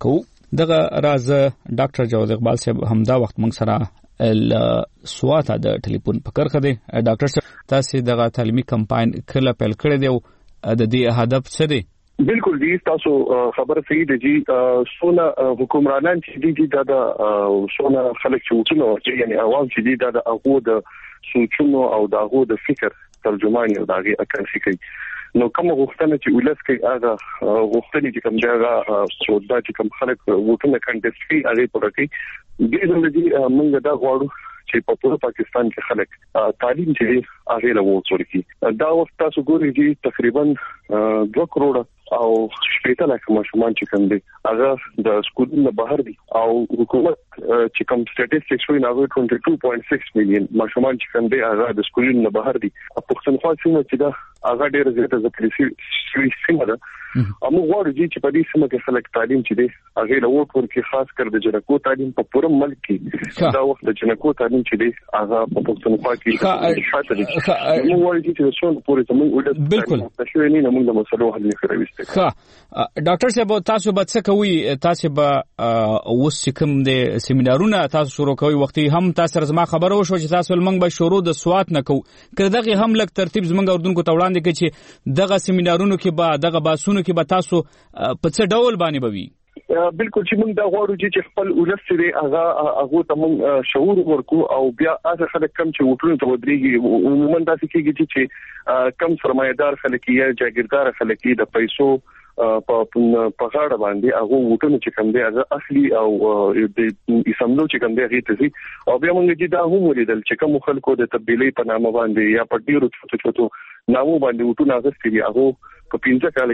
S1: دغه راز ډاکټر جواد اقبال صاحب همدا وخت موږ سره سواته د ټلیفون په کرخه دی. ډاکټر صاحب تاسو دغه تعلیمي کمپاین کله پیل کړی دی او د دې هدف څه دی؟
S6: بالکل جی تاسو خبره صحیح ده جی. سونه حکومرانان چې دي دا سونه خلک چې وڅنو چې یعنی عوام چې دي دا هغه د سوچونو او د هغه د فکر ترجمان او دغه اکرسي کوي. نو کوم غوښتنه چې ولس کوي هغه غوښتنې چې کوم ځای سودا چې کوم خلک وټونه کنټیسټ کوي هغه پوره کوي. دې زموږ موږ دا غواړو چې په ټول پاکستان کې خلک تعلیم چې هغه له وڅوري دا وخت تاسو ګورئ چې تقریبا 2 کروڑ او 8 لک ماشومان چې کوم دي هغه د سکولونو بهر دي او حکومت چې کوم سټټیسټکس وایي هغه 22.6 میلیون ماشومان چې کوم دي هغه د سکولونو بهر دي. په پښتونخوا کې دا هغه ډېر زیاته ځکه سیمه ده. امو غواړو چې په دې سیمه کې خلک تعلیم چې دي هغه له وټ ورکې خاص کر د جنکو تعلیم په پوره ملک کې دا وخت د جنکو تعلیم چې دي هغه په پښتونخوا کې شاته دي. امو غواړو چې څو پورې زموږ ولر
S1: بالکل
S6: تاسو یې نه موږ د مسلو حل نه کوي.
S1: ډاکټر صاحب تاسو به څه کوئ؟ تاسو به اوس کوم د سیمینارونه تاسو شروع کوئ؟ وختي هم تاسو زما خبرو شو چې تاسو لمنګ به شروع د سوات نه کوو کړه دغه هم لک ترتیب زمنګ اردوونکو ته وړاندې کړي چې دغه سیمینارونو کې به دغه باسونو کې به تاسو په څه ډول باندې بوي؟
S6: بالکل چې موږ دا غواړو چې خپل ولس سره هغه ته موږ شعور ورکو او بیا هغه خلک کم چې وټونو ته ودرېږي عموما دا کېږي چې کم سرمایدار خلک یا جاګیردار خلک د پیسو په غاړه باندې هغه وټونو چې کوم دی هغه اصلي او د اسمنو چې کوم دی هغه ته او بیا موږ چې دا هم ولیدل چې کوم خلکو د تبدیلی په نامه باندې یا په ډیرو څه نامو باندې وټونه غوښتي دي هغه په 15 کال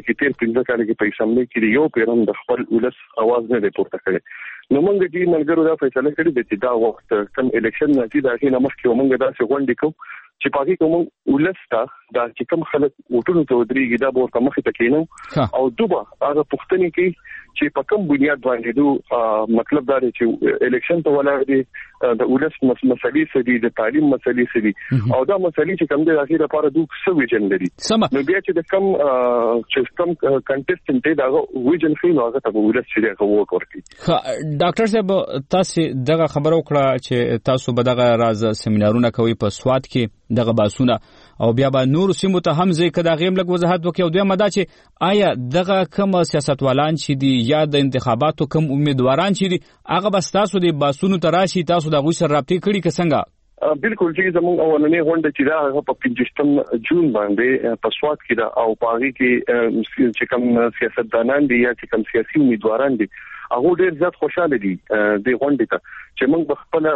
S6: کې په اسمنو کې یو پیرم د خپل ولس आवाज نه پورته کړي. نو موږ چې ملګرو دا فیصله کړې چې دا وخت کم الیکشن نه چې دا کې نمخ موږ دا څه غونډې کوو چې پاکي کوم ولس ته دا چې کوم خلک وټونو ته ودرېږي دا به مخې ته کېنو او دوبه هغه پښتني کې چې په کوم بنیاد باندې مطلب دا دی چې الیکشن ته ولاړ دي د ولس مسلې سدي د تعلیم مسلې سدي او دا مسلې چې کوم د اخیره لپاره دوه څه ویژن لري. نو بیا چې د کوم سیستم کنټیسټنټ دا ویژن خو هغه ته ولس چې هغه ووټ ورکړي.
S1: ډاکټر صاحب تاسو دغه خبرو کړه چې تاسو به دغه راز سیمینارونه کوي په سواد کې دغه باسونه او بیا به نور سیمو ته هم ځکه دا غیم لګ وضاحت وکي او دوی مدا چې آیا دغه کوم سیاستوالان چې دي یا د انتخاباتو کوم امیدواران چې دي هغه بس تاسو د باسونو تراشي تاسو د غوښ سره رابطه کړي که څنګه؟
S6: بالکل چې زموږ اولنې غونډه چې دا هغه په 15 جون باندې په سواد کې دا او پاغي کې چې کوم سیاستدانان دي یا چې کوم سیاسي امیدواران دي هغه ډېر زیات خوشاله دي د غونډې ته چې موږ خپل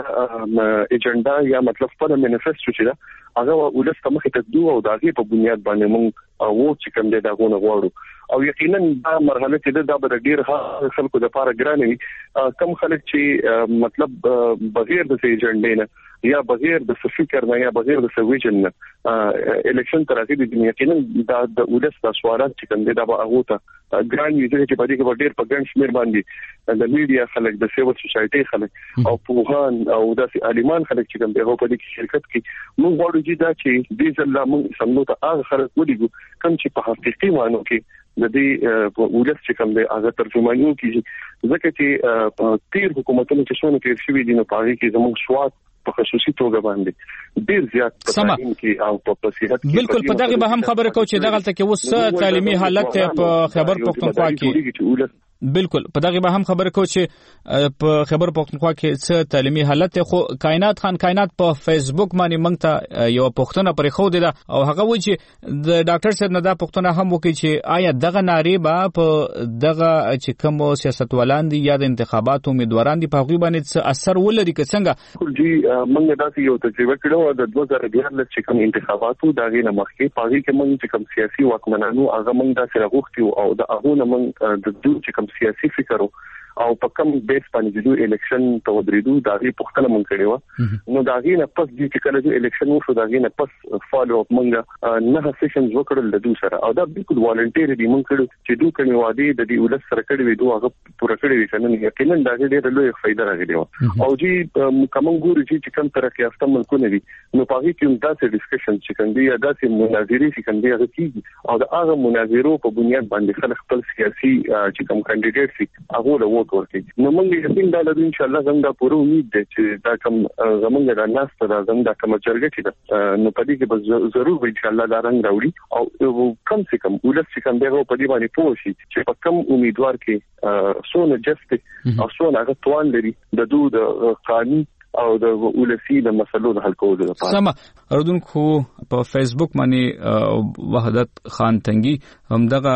S6: ایجنډا یا مطلب خپل مینیفیسټو چې دا هغه ولست مخې ته دوه او دغه په بنیاد باندې موږ وو چې کوم دې دا غواړو او یقینا دا مرحله چې دا به ډېر خلکو د لپاره ګرانه وي. کم خلک چې مطلب بغیر د ایجنډا نه یا بغیر د فکر نه یا بغیر د ویژن نه الیکشن تر راځي د یقینا د ولست د سوالات چې کوم دې دا به هغه ته ګران وي چې په دې کې ډېر په ګڼ شمېر باندې د میډیا خلک د سیول سوسایټي خلک او پوهان او د عالمان خلک چې کوم دغه په دې کې شرکت کوي. موږ غواړو چې دا چې دې ځل موږ سملو ته هغه خلک ودیګو کوم چې په حقيقي معنی کې د دې ولست چې کوم دی هغه ترجمانیو کې ځکه چې تیر حکومتونو چې څونه تیر شوی دي نو پاره کې زموږ سواد په خصوصي توګه باندې ډیر زیات په تعلیم کې او په صحت کې
S1: بالکل په دغه به هم خبره کو چې دغه ته کې وس تعلیمي حالت په خبر پښتونخوا کې بالکل په دغه به هم خبره کو چې په خبر پښتونخوا کې څه تعلیمي حالت خو کائنات خان کائنات په فیسبوک باندې موږ ته یو پښتنه پرې خو دی او هغه و چې د ډاکټر صاحب نه دا پښتنه هم وکړي چې آیا دغه ناری به په دغه چې کوم سیاستوالان دي یا د انتخاباتو امیدواران دي په هغه باندې څه اثر ولري که څنګه؟
S6: جی موږ دا یو تجربه کړو د 2014 چې کوم انتخاباتو دا غي نه مخکې پاږي کې موږ چې کوم سیاسي واکمنانو هغه موږ دا سره غوښتي او د هغه نه موږ د دوی چې کوم سیاسي فکر او په کوم بیس باندې د الیکشن ته ودرېدو دا غي پختنه مونږ کړو نو دا غي نه پس چې کله د الیکشن وشو دا غي نه پس فالو اپ مونږ نه سیشنز وکړل د دوی سره او دا بالکل والنټری دی مونږ کړو چې دوی کوي وادي د دې ولس سره کړی وي دوه هغه پوره کړی وي کنه یقینا دا ډېر لوی فائدہ راغلی او جی کوم ګوري چې کوم ترقی یافته ملکونه دي نو په هغه کې دا څه ډیسکشن چې کوم دی یا دا څه مناظرې چې کوم دی هغه کیږي او دا هغه مناظرو په بنیاد باندې خلک خپل سیاسي چې کوم کاندیدټ سي هغه سپورټ ورکړي. نو موږ یقین دا لرو ان شاء الله زموږ پوره امید ده چې دا کوم زموږ د ناس ته زموږ کوم چرګه چې نو په دې کې به ضرور ان شاء الله دا رنګ راوړي او کم سے کم ولس چې کوم دغه په دې باندې پوه شي چې په کوم امیدوار کې سونه جسته او سونه هغه توان لري د دوه د قانون او د ولسی د مسلو د حل کولو لپاره.
S1: سم اردوونکو په فیسبوک باندې وحدت خان تنگي هم دغه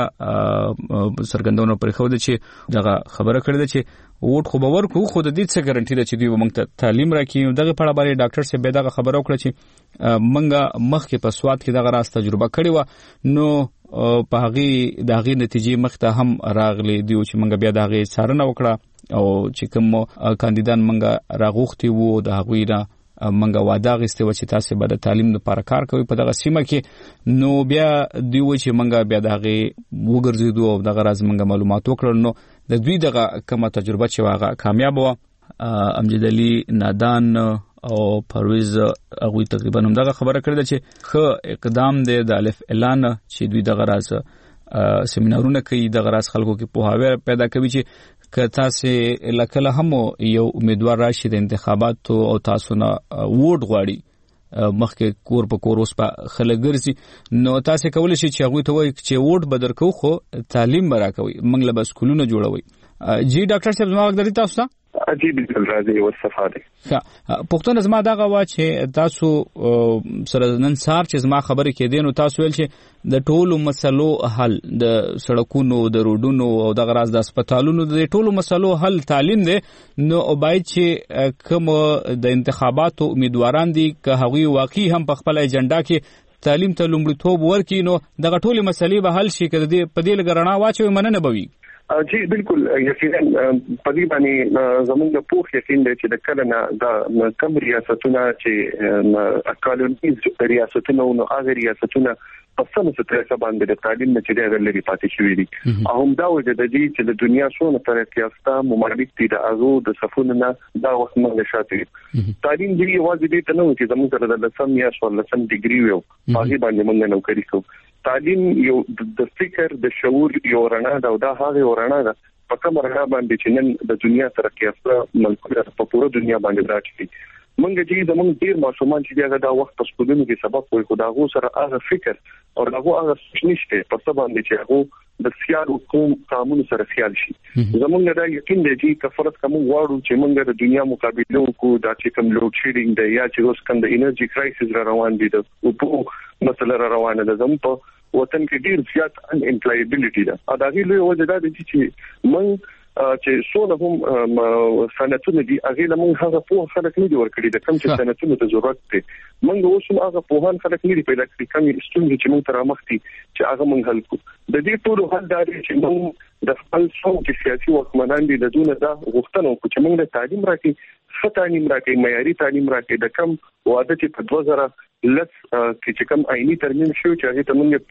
S1: سرګندونو پر خو د چې دغه خبره کړې ده چې ووټ خو باور کو خو د دې څه ګارانټي ده چې دوی موږ ته تعلیم راکړي. دغه په اړه باندې ډاکټر صاحب دغه خبره وکړه چې موږ مخکې په سواد کې دغه راست تجربه کړې و نو په هغه دغه نتیجې مخته هم راغلي دی چې موږ بیا دغه څارنه وکړه او چې کوم کاندیدان موږ راغوختي وو د هغوی را موږ واده غوښتي و چې تاسو به د تعلیم لپاره کار کوئ په دغه سیمه کې نو بیا دی و چې موږ بیا دغه وګرځیدو او دغه راز موږ معلومات وکړل. نو د دوی دغه کومه تجربه چې واغه کامیاب و امجد علي نادان او پرویز هغه تقریبا هم دغه خبره کړې ده چې خو اقدام دی د الف اعلان چې دوی دغه راز سیمینارونه کوي دغه راز خلکو کې پوهاوی پیدا کوي چې که تاسو لکه هم یو امیدوار راشي د انتخاباتو او تاسو نه ووټ غواړي مخکې کور په کور اوس په خلګرسي نو تاسو کولای شئ چې هغه ته وایي چې ووټ بدر کو خو تعلیم برا کوي موږ له سکولونو جوړوي. جی ډاکټر صاحب زما غوښتنه تاسو ته
S6: عجیب الراضي والصفاده
S1: پښتون زما دغه وا چې تاسو سره نن سار چې زما خبره کې دین او تاسو ویل چې د ټولو مسلو حل د سړکونو د روډونو او د غراز د هسپتالونو د ټولو مسلو حل تعلیم دی. نو باید چې کوم د انتخاباتو امیدواران دي که هغوی واقعي هم په خپل ایجنډا کې تعلیم ته لومړیتوب ورکړي نو دغه ټولې مسلې به حل شي که د په دې لګرنا واچوي مننه بوي.
S6: جی بالکل یقینا پدې باندې زموږ په پوښ یقین دی چې د کله نه د کم ریاستونه چې اکالونیز ریاستونه او هغه ریاستونه په سمه سترګه باندې د تعلیم نه چې د لري پاتې شوی دي هم دا وجه د دې چې د دنیا څونه ترقی یافته ممالک دي د هغه د صفونه نه دا وخت نه شاته تعلیم دی واجب دي ته نو چې زموږ سره د لسم یا 16 ډیګري وو هغه باندې موږ نو کوي کو تعلیم یو د فکر د شعور یو رڼا دا هغه رڼا ده په کومه رڼا باندې چې نن د دنیا ترقی یافته ملکونه په پوره دنیا باندې راځي. منګه چې زموږ ډیر ماشومان چې هغه دا وخت په سکولونو کې سبق وایي خو دا غو سره هغه فکر او هغه نشته په څه باندې چې هغه د سیال حکومت قانون سره سیال شي. زموږ دا یقین دی چې کفرت کوم واړو چې موږ د دنیا مقابله وکړو دا چې کوم لوډ شیډینګ دی یا چې اوس کوم د انرژي کرایسس روان دي د اوپو مسله روانه ده زموږ په وطن کې ډیر زیات ان امپلایبিলিټی ده دا غي له وجه دا چې موږ چې څونه هم صنعتونه دي هغه له موږ هغه په خلک نه دي ورکړي د کوم چې صنعتونه ته ضرورت دي موږ اوس هم هغه په هان خلک نه دي پیدا کړی کوم ستونزې چې موږ تر مخ دي چې هغه موږ حل کړو. د دې ټول حل دا دی چې موږ د خپل څو سیاسي واکمنان دي د دونه دا غوښتنه وکړو چې موږ د تعلیم راکړي تعلیم راکړي معیاري تعلیم راکړي د کم واده چې په 2000 کې چې کم آئینی ترمیم شو چې هغه ته موږ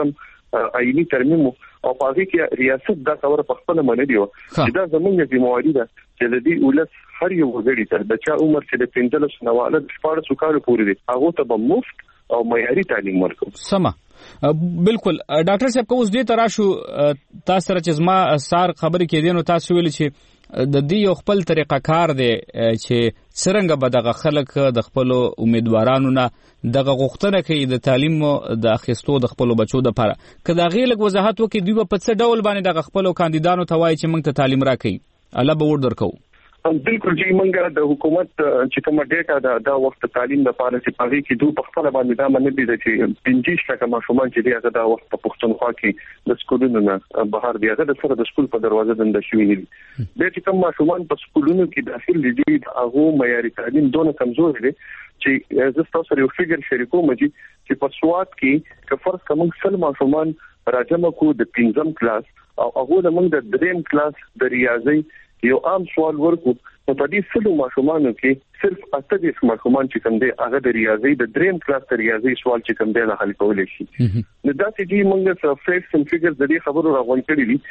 S6: 15 آئینی ترمیم او په هغه کې ریاست دا خبره په خپل باندې دی چې دا زموږ ذمہواری ده چې د دې ولس هر یو وګړي ته د چا عمر چې د 15 نواله د 14 کال پورې دي هغه ته به مفت او معیاري تعلیم ورکړو.
S1: سما بالکل ډاکټر صاحب کوم دې تراشو تاسو سره چې زما سار خبرې کې دي نو تاسو ویل چې د دې یو خپل طریقه کار دی چې څنګه به دغه خلک د خپل امیدوارانو نه دغه غوښتنه کوي د تعلیم د اخیستو د خپل بچو د لپاره که دا غي لګ وضاحت وکړي دوی په څه ډول باندې دغه خپل کاندیدانو ته وایي چې موږ ته تعلیم راکړي الله به ور درکو.
S6: بالکل چې موږ د حکومت چې کومه ډیټا دا وخت تعلیم لپاره چې پاره کې دوه په خپل باندې دا باندې دي چې 15 ماشومان چې دی هغه دا وخت په پښتونخوا کې د سکولونو نه بهر دی هغه د سره د سکول په دروازه دند شوی دي د چې کوم ماشومان په سکولونو کې داخل دي هغه معیاري تعلیم دونه کمزور دي چې زه تاسو سره یو فګر شریکوم چې په سواد کې که فرض کوم سل ماشومان راځم کو د 5م کلاس او هغه موږ د 3م کلاس د ریاضي یو عام سوال ورکو په دې سلو ماشومانو کې صرف 8 ماشومان چې کوم دي هغه د ریاضي د 3م کلاس د ریاضي سوال چې کوم دی حل کولای شي. نو دا چې موږ سره فیکټس اند فګرز د دې خبرو راغون کړی دي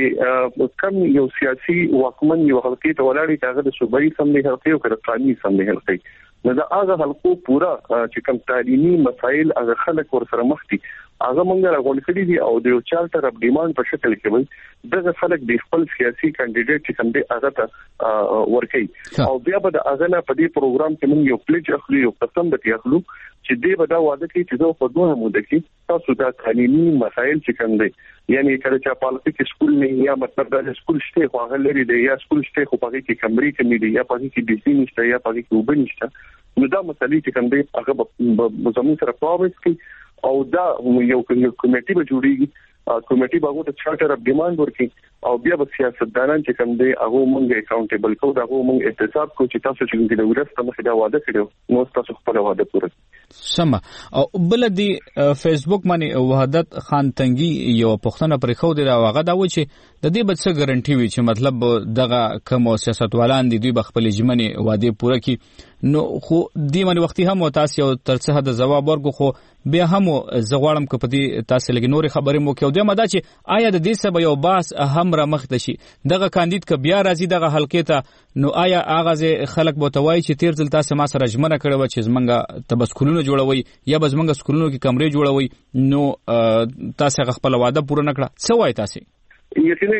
S6: چې کم یو سیاسي واکمن یو حلقې ته ولاړی هغه د صوبایي سمې حلقې او د قانوني سمې حلقې نو دا هغه حلقو پورا چې کوم تعلیمي مسایل هغه خلک ور سره مخ دي هغه مونږ راغونډ کړی دي او د یو چارټر اف ډیماند په شکل کې وي دغه خلک د خپل سیاسي کاندیدټ چې کوم دی هغه ته ورکړي او بیا به د هغه نه په دې پروګرام کې مونږ یو پلیج اخلو یو قسم به اخلو چې دې به دا وعده کوي چې زه په دوه موده کې تاسو دا قانوني مسایل چې کوم دي یعنی کله چې پالیټیک سکول نه یا مطلب دا سکول شته خو هغه لري دی یا سکول شته خو په کې کمري کې دی یا په کې ډي سي نشته یا په کې وب نشته نو دا مسلې چې کوم دی هغه زموږ سره پاوښت کی او دا یو کمیټي به جوړیږي کمیټي باغو ته چارټر اف ډیماند ورکړي او بیا به سیاستدانان چې کوم دی هغه مونږ اکاونټیبل کوو دا مونږ احتساب کوو چې تاسو چې د ورسته مخې دا وعده کړو نو تاسو خپل وعده پوره
S1: سم او بل دی فیسبوک باندې وحدت خان تنګي یو پښتنه پرې خو دی راغه دا و چې د دې بد څه ګارانټي وي چې مطلب دغه کوم سیاستوالان دي دوی بخپل جمنې وعده پوره کړي نو خو دې باندې وختي هم تاسو یو ترڅه د جواب ورکو خو بیا هم زغړم کو پدې تاسو لګي نور خبرې مو کې او د مدا چې آیا د دې سبا یو باس هم را مخ دشي دغه کاندید ک بیا راځي دغه حلقې ته نو آیا اغاز خلک بوتوي چې تیر ځل تاسو ما سره جمنه کړو چې زمنګ تبسکولونه جوړوي یا بزمنګ سکولونو کې کمرې جوړوي نو تاسو خپل وعده پوره نکړه څه وای تاسو
S6: یقینا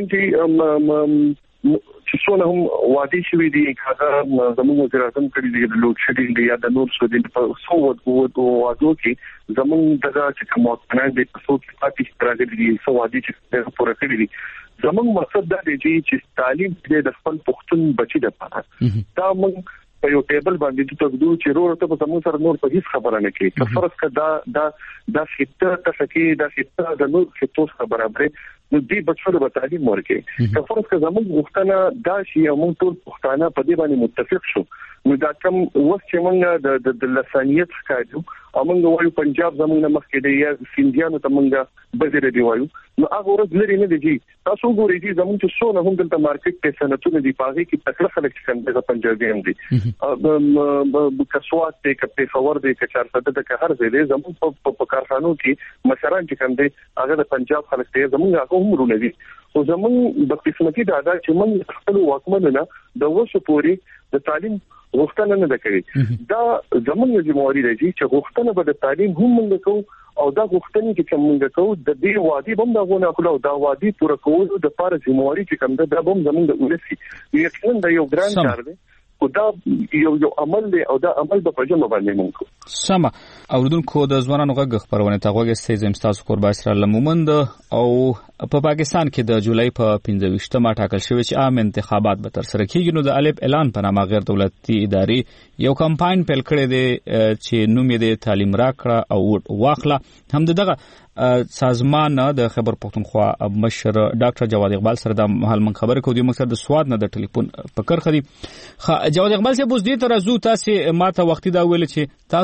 S6: چې څونه هم وادي شوی دي هغه زموږ وزیر اعظم کړي دي د لوډ شیډینګ دی یا د نور څه دي په څو وادو کې زموږ دغه چې کوم څنګه د څو کې پاتې راغلي دي څو وادي چې پوره کړی دي زموږ مقصد دا دی چې تعلیم د خپل پښتون بچی د پاره دا موږ په یو ټیبل باندې ته وګورو چې ورته په زموږ سره نور په هیڅ خبره نه کوي که فرض کړه دا خطه تفکری دا خطه د نور خطو سره برابر نو دې بچو د تعلیم ورکړي که فرض کړه زموږ وختونه دا شی موږ ټول پښتانه په دې باندې متفق شو نو دا کوم وخت چې موږ د لسانیت ښکارو او موږ وایو پنجاب زموږ نه مخکې دی یا سیندیانو ته موږ بزره دی وایو نو هغه ورځ لري نه دی تاسو ګورئ چې زموږ چې څونه هم دلته مارکیټ په صنعتونو دی پاږي کې تکړه خلک څنګه د پنجابیان دي کسوات ته کپې خبر دی چې 400 د هر ځای دی زموږ په کارخانو کې مثلا چې کوم دی هغه د پنجاب خلک ته زموږ هغه هم رونه دي او زموږ د قسمتي دادا چې موږ خپل واکمنونه د وسو پوری د تعلیم غوښتنه نه کوي دا زموږ ذمہواری دی چې غوښتنه به د تعلیم هم موږ کوو او دا غوښتنې چې موږ کوو د دې وادي بم دا غونه خپل دا وادي پوره کول د پاره ذمہواری چې کوم دا بم زموږ د ولسی یقینا دا یو ګران کار دی او دا یو عمل دی او دا عمل په پجمه باندې مونږ
S1: سم اوردونکو د ځوانانو غږ خبرونه ته غوږ استې تاسو قربا اسرائیل لمومند او په پاکستان کې د جولای په 15مه ټاکل شوی چې عام انتخابات به تر سره کیږي نو د الف اعلان په نامه غیر دولتي ادارې یو کمپاین پیل کړی دی چې نوم یې د تعلیم راکړه او واخله هم دغه سازمان د خبر پښتونخوا مشر ډاکټر جواد اقبال سره د محل من خبره کوي مقصد د سواد نه د ټلیفون پکر خدي جواد اقبال سے بوز دې تر زو تاسو ماته وختي دا ویل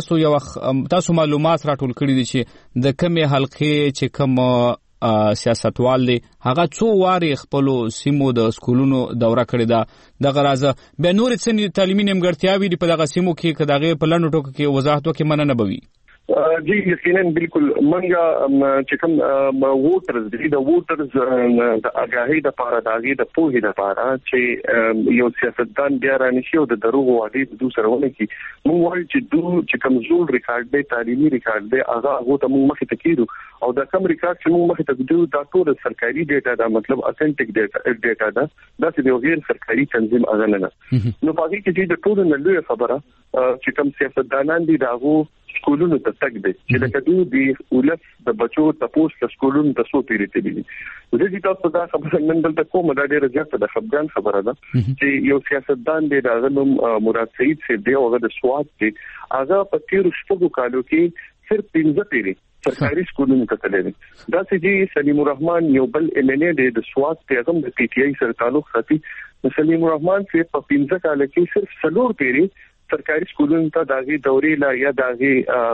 S1: چې تاسو معلومات راټول کړی دي چې د کمې حلقې چې کوم سیاستوال دي هغه څو واري خپل سیمو د سکولونو دوره کړی دا د غرازه به نور څه تعلیمي نیمګړتیاوي دي په دغه سیمو کې کداغه په لنډو ټکو کې وضاحت وکړي مننه بوي
S6: جی یقینا بالکل منګه چې کوم ووټرز دي د ووټرز د اګاهي د پاره داغي د پوهې د پاره چې یو سیاستدان بیا رانشي او د دروغ وادي د دوسر ونه کی موږ وایو چې کوم زول ریکارډ دی تعلیمي ریکارډ دی هغه ته موږ مخې ته کیدو او دا کوم ریکارډ چې موږ مخې ته کیدو دا ټول سرکاري ډیټا دا مطلب اتنټیک ډیټا دا د غیر سرکاري تنظیم اغه نه نو پاږي چې د ټول نه لوی خبره چې کوم سیاستدانان دي داغو سکولونو ته تک دي چې د کډو دی ولس د بچو تاسو د سکولونو ته سو پیریته دي د دې تاسو دا خبره نن دلته کومه دا ډیره زیاته د خپګان خبره ده چې یو سیاستدان دی دا غنوم مراد سعید سے دی او د سواد دی هغه په تیر شپږ کالو کې صرف 15 پیری سرکاري سکولونو ته تللی دا چې سلیم الرحمن یو بل MNA دی د سواد پیغام د PTI سره تعلق ساتي سلیم الرحمن چې په 15 کال کې صرف 4 پیری سرکاري سکولونو ته داغي دورې لا یا داغي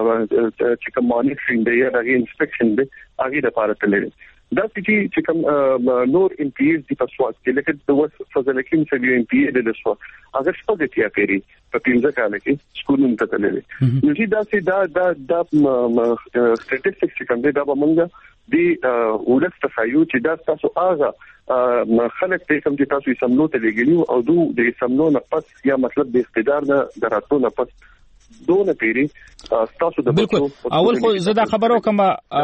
S6: چې کوم مانیټرینګ دی یا داغي انسپیکشن دی هغه د پاره تللی دا چې کوم نور MPs د پسواد کې لکه د وس فضل حکیم سوي MPA د سواد هغه څه دي پیری په 15 کال کې سکولونو ته تللی نو چې دا سټټیسټکس چې کوم دی دا به مونږ دی ولست تخیو چې دا تاسو هغه خلک ته کوم چې تاسو یې سملو ته لګیلو او دوی د سملو نه پس یا مطلب د اقتدار نه دراتو نه پس دونه پیری تاسو د
S1: بالکل اول خو زه دا خبرو کوم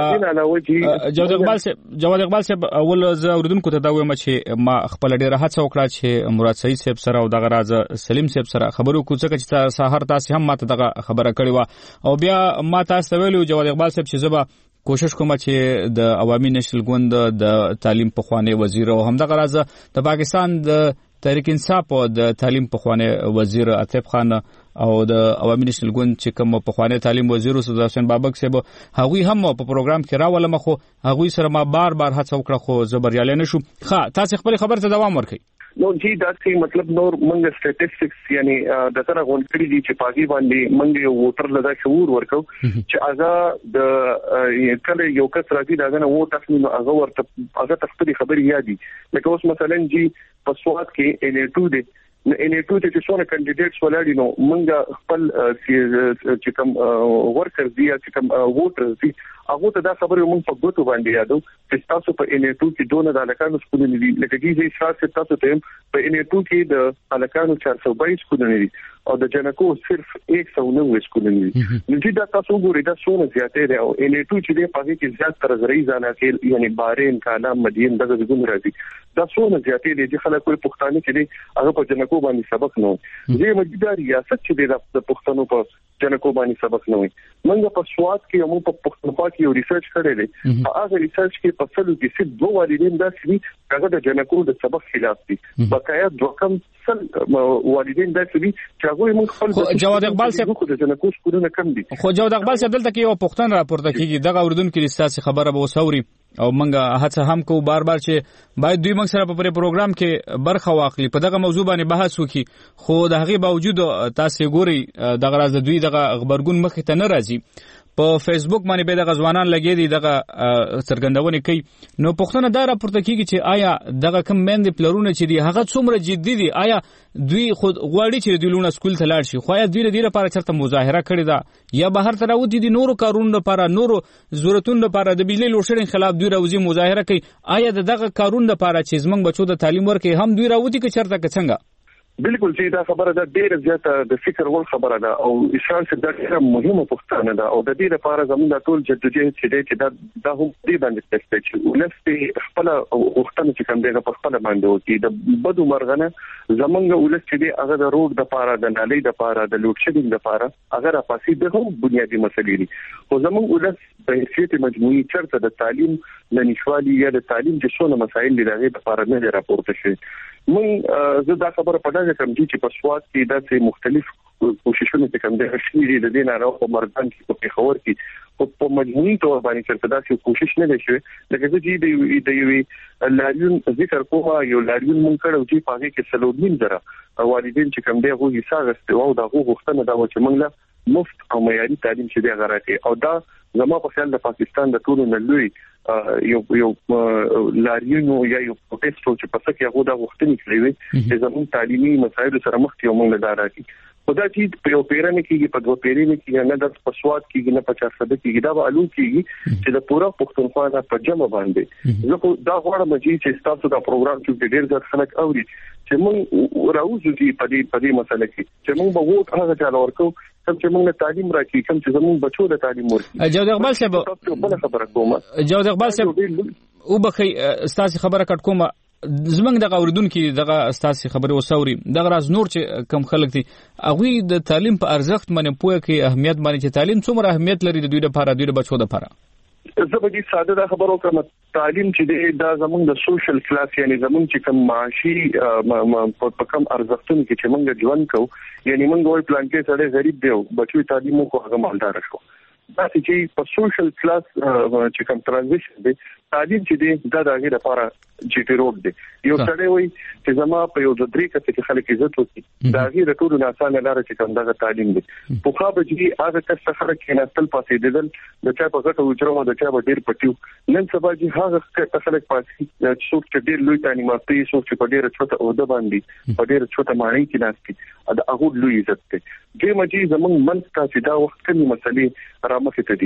S1: جواد اقبال صاحب اول زه اوریدونکو ته دا وایم چې ما خپل ډیره هڅه وکړه چې مراد سعید صاحب سره او دغه راز سلیم صاحب سره خبرو کوڅه چې سحر تاسو هم ماته دغه خبره کړې و او بیا ما تاسو ویلو جواد اقبال صاحب چې زبا کوشش کوم چې د عوامي نشل ګوند د تعلیم په خوانه وزیر او هم دغه راز د پاکستان د تحریک انصاف او د تعلیم په خوانه وزیر عاطف خان او د عوامي نشل ګوند چې کوم په خوانه تعلیم وزیر استاد حسین بابک صاحب هغوی هم په پروګرام کې راولم خو هغوی سره ما بار هڅه وکړه خو زبرياله نشو ښه تاسو خپل خبر ته دوام ورکړئ
S6: نو جی دا څه مطلب نور منګ سټټیسټکس یعنی د سره غونډې دي چې پاګی باندې منګ یو ووټر لدا شعور ورکو چې اغه د کله یو کس راځي دا نه ووټ اخلي اغه ورته اغه تخپل خبري یادي لکه اوس مثلا جی په سواد کې ان2 دي ان ټو چې څونه کینډیډیټس ولاړی نو موږ خپل چې کوم ورکرز دي چې کوم ووټرز دي هغه ته دا خبره موږ په ګوتو باندې یادو چې تاسو په ان ټو کې دونه د الکانو سکولونه دي لکه چې شاته تاسو ته په ان ټو کې د الکانو 422 سکولونه دي او د جنکو صرف 109 سکولونه دي نو چې دا تاسو ګورئ دا څونه زیاتې دي او ان ټو چې د پاګې کې زیات تر غری ځانه کې یعنی بارین کاله مدین دغه څنګه راځي دا څونه زیاتې دي چې خلک کوئی پښتانه چې دي هغه په جنکو باندې سبق نه وي مجبور ریاست چې د پښتنو په جنکو باندې سبق نه وي موږ په سواد کې موږ په پښتونخوا کې یو ریسرچ کړی دی هغه ریسرچ کې په څلو کې صرف 2 والدین داسې دي هغه د جنکو د سبق خلاف دي بقایا دوه کم والدین داسې دي چې هغه موږ خپل
S1: جواد اقبال صاحب
S6: د جنکو سکولونه کم دي
S1: خو جواد اقبال صاحب دلته کې یو پښتون راپورته کیږي دغه اوردونکو ریسرچ خبره به وسوري او منګه هڅه هم کو بار چې باید دوی موږ سره په پروګرام کې برخه واخلي په دغه موضوع باندې بحث وکړي خو د هغه باوجود تاسو ګوري دغه راز دوی دغه خبرګون مخ ته نه راځي په فیسبوک باندې به د غزوانان لګي دي دغه څرګندونه کوي نو پښتنه دا راپورته کیږي چې آیا دغه کم مند پلرونه چې دي هغه څومره جدي دي آیا دوی خود غواړي چې دوی لونه سکول ته لاړ شي خو آیا دوی لپاره چرته مظاهره کړې ده یا بهر ته راوتی دي نورو کارونو لپاره نورو ضرورتونو لپاره د بجلی لوشړین خلاف دوی راوځي مظاهره کوي آیا دغه کارونو لپاره چې زمنګ بچو د تعلیم ورکې هم دوی راوتی که چرته څنګه
S6: بالکل چې دا خبره ده ډیره زیاته د فکر ول خبره ده او اشاره چې دا ډیره مهمه پوښتنه ده او د دې لپاره زموږ د ټول جدوجہد چې دا هم دې باندې تاسو چې ولست خپل وختونه چې کوم دغه په خپل باندې وتی د بدو مرغنه زمونږ ولست چې هغه د روډ د لپاره د نالۍ د لپاره د لوډ شیډینګ لپاره هغه راپاسې د هم بنیادی مسلې دي خو زمونږ ولست په حیثیت مجموعي چرته د تعلیم لنیشوالي یا د تعلیم د څونه مسایل دي دغه لپاره نه راپورته شي مونږ زه دا خبره پټه کوم چې په سواد کې داسې مختلف کوششونه کوم د شمیرې د دین راو په مردان کې په خبر کې په مجموعي تور باندې چې داسې کوشش نه وشي لکه چې د یوې لاریون ذکر کومه یو لاریون مونږ کړو چې پاګه کې سلوډین درا والدین چې کوم دی هغه حساب غوښتي او دا غوښتنه دا و چې مونږ له مفت او معیاري تعلیم چې دی غراټي او دا زموږ په خیال د پاکستان د ټولو نه لوی یو لاریون یا یو پروتست چې په څه کې هغه د وختنی کړی وي چې زموږ تعلیمي مسایل سره مخ کې موږ نه راځي خدای چې په یو پیرانه کې په دوه پیرانه کې نه د پسواد کې نه 50 کې دا علوم کې چې د پورا پښتونخوا نه په جمع باندې زه دا غواړم چې تاسو دا پروګرام چې ډېر ځله خلک اوري چې موږ راوځو په دې مسله کې چې موږ به ووټ هغه چا ورکو کوم چې موږ تعلیم راکړي کوم چې زموږ بچو د تعلیم ورکړي
S1: جواد اقبال صاحب بل خبره کومه جواد اقبال صاحب او بخي استاد خبره کټ کومه زمنګ د اوردون کې دغه استاسي خبره وسوري دغه راز نور چې کم خلک دي اغوی د تعلیم په ارزښت باندې پوهه کې اهمیت باندې چې تعلیم څومره اهمیت لري د دوی لپاره دوی بچو لپاره
S6: زه به دې ساده دا خبرو کوم تعلیم چې دا زمونږ د سوشل کلاس یعنی زمونږ چې کوم معاشي په کم ارزښتونو کې چې موږ ژوند کوو یعنی موږ وایو پلان کې سره غریب دی بچو تعلیم کو هغه مالدار شو دا چې په سوشل کلاس چې کوم ترانزیشن دی تعلیم چې دی دا دغه لپاره جی پی روډ دی یو سړی وایي چې زما په یو ځدري کې چې خلک عزت وکړي دا غیر ټول نه اسانه لار چې کوم دغه تعلیم دی په خو به چې هغه کس خلک کې نه تل پاسې دیدل د چا په ځکه وجرو د چا په ډیر پټیو نن سبا چې هغه خلک پاسې څوک چې ډیر لوی تعلیم اخلي څوک چې په ډیر چوټه عہده باندې په ډیر چوټه معنی کې ناشتي دا هغه لوی عزت دی چې مجي زمونږ منځ ته چې دا وخت کې مسلې رامخې ته دي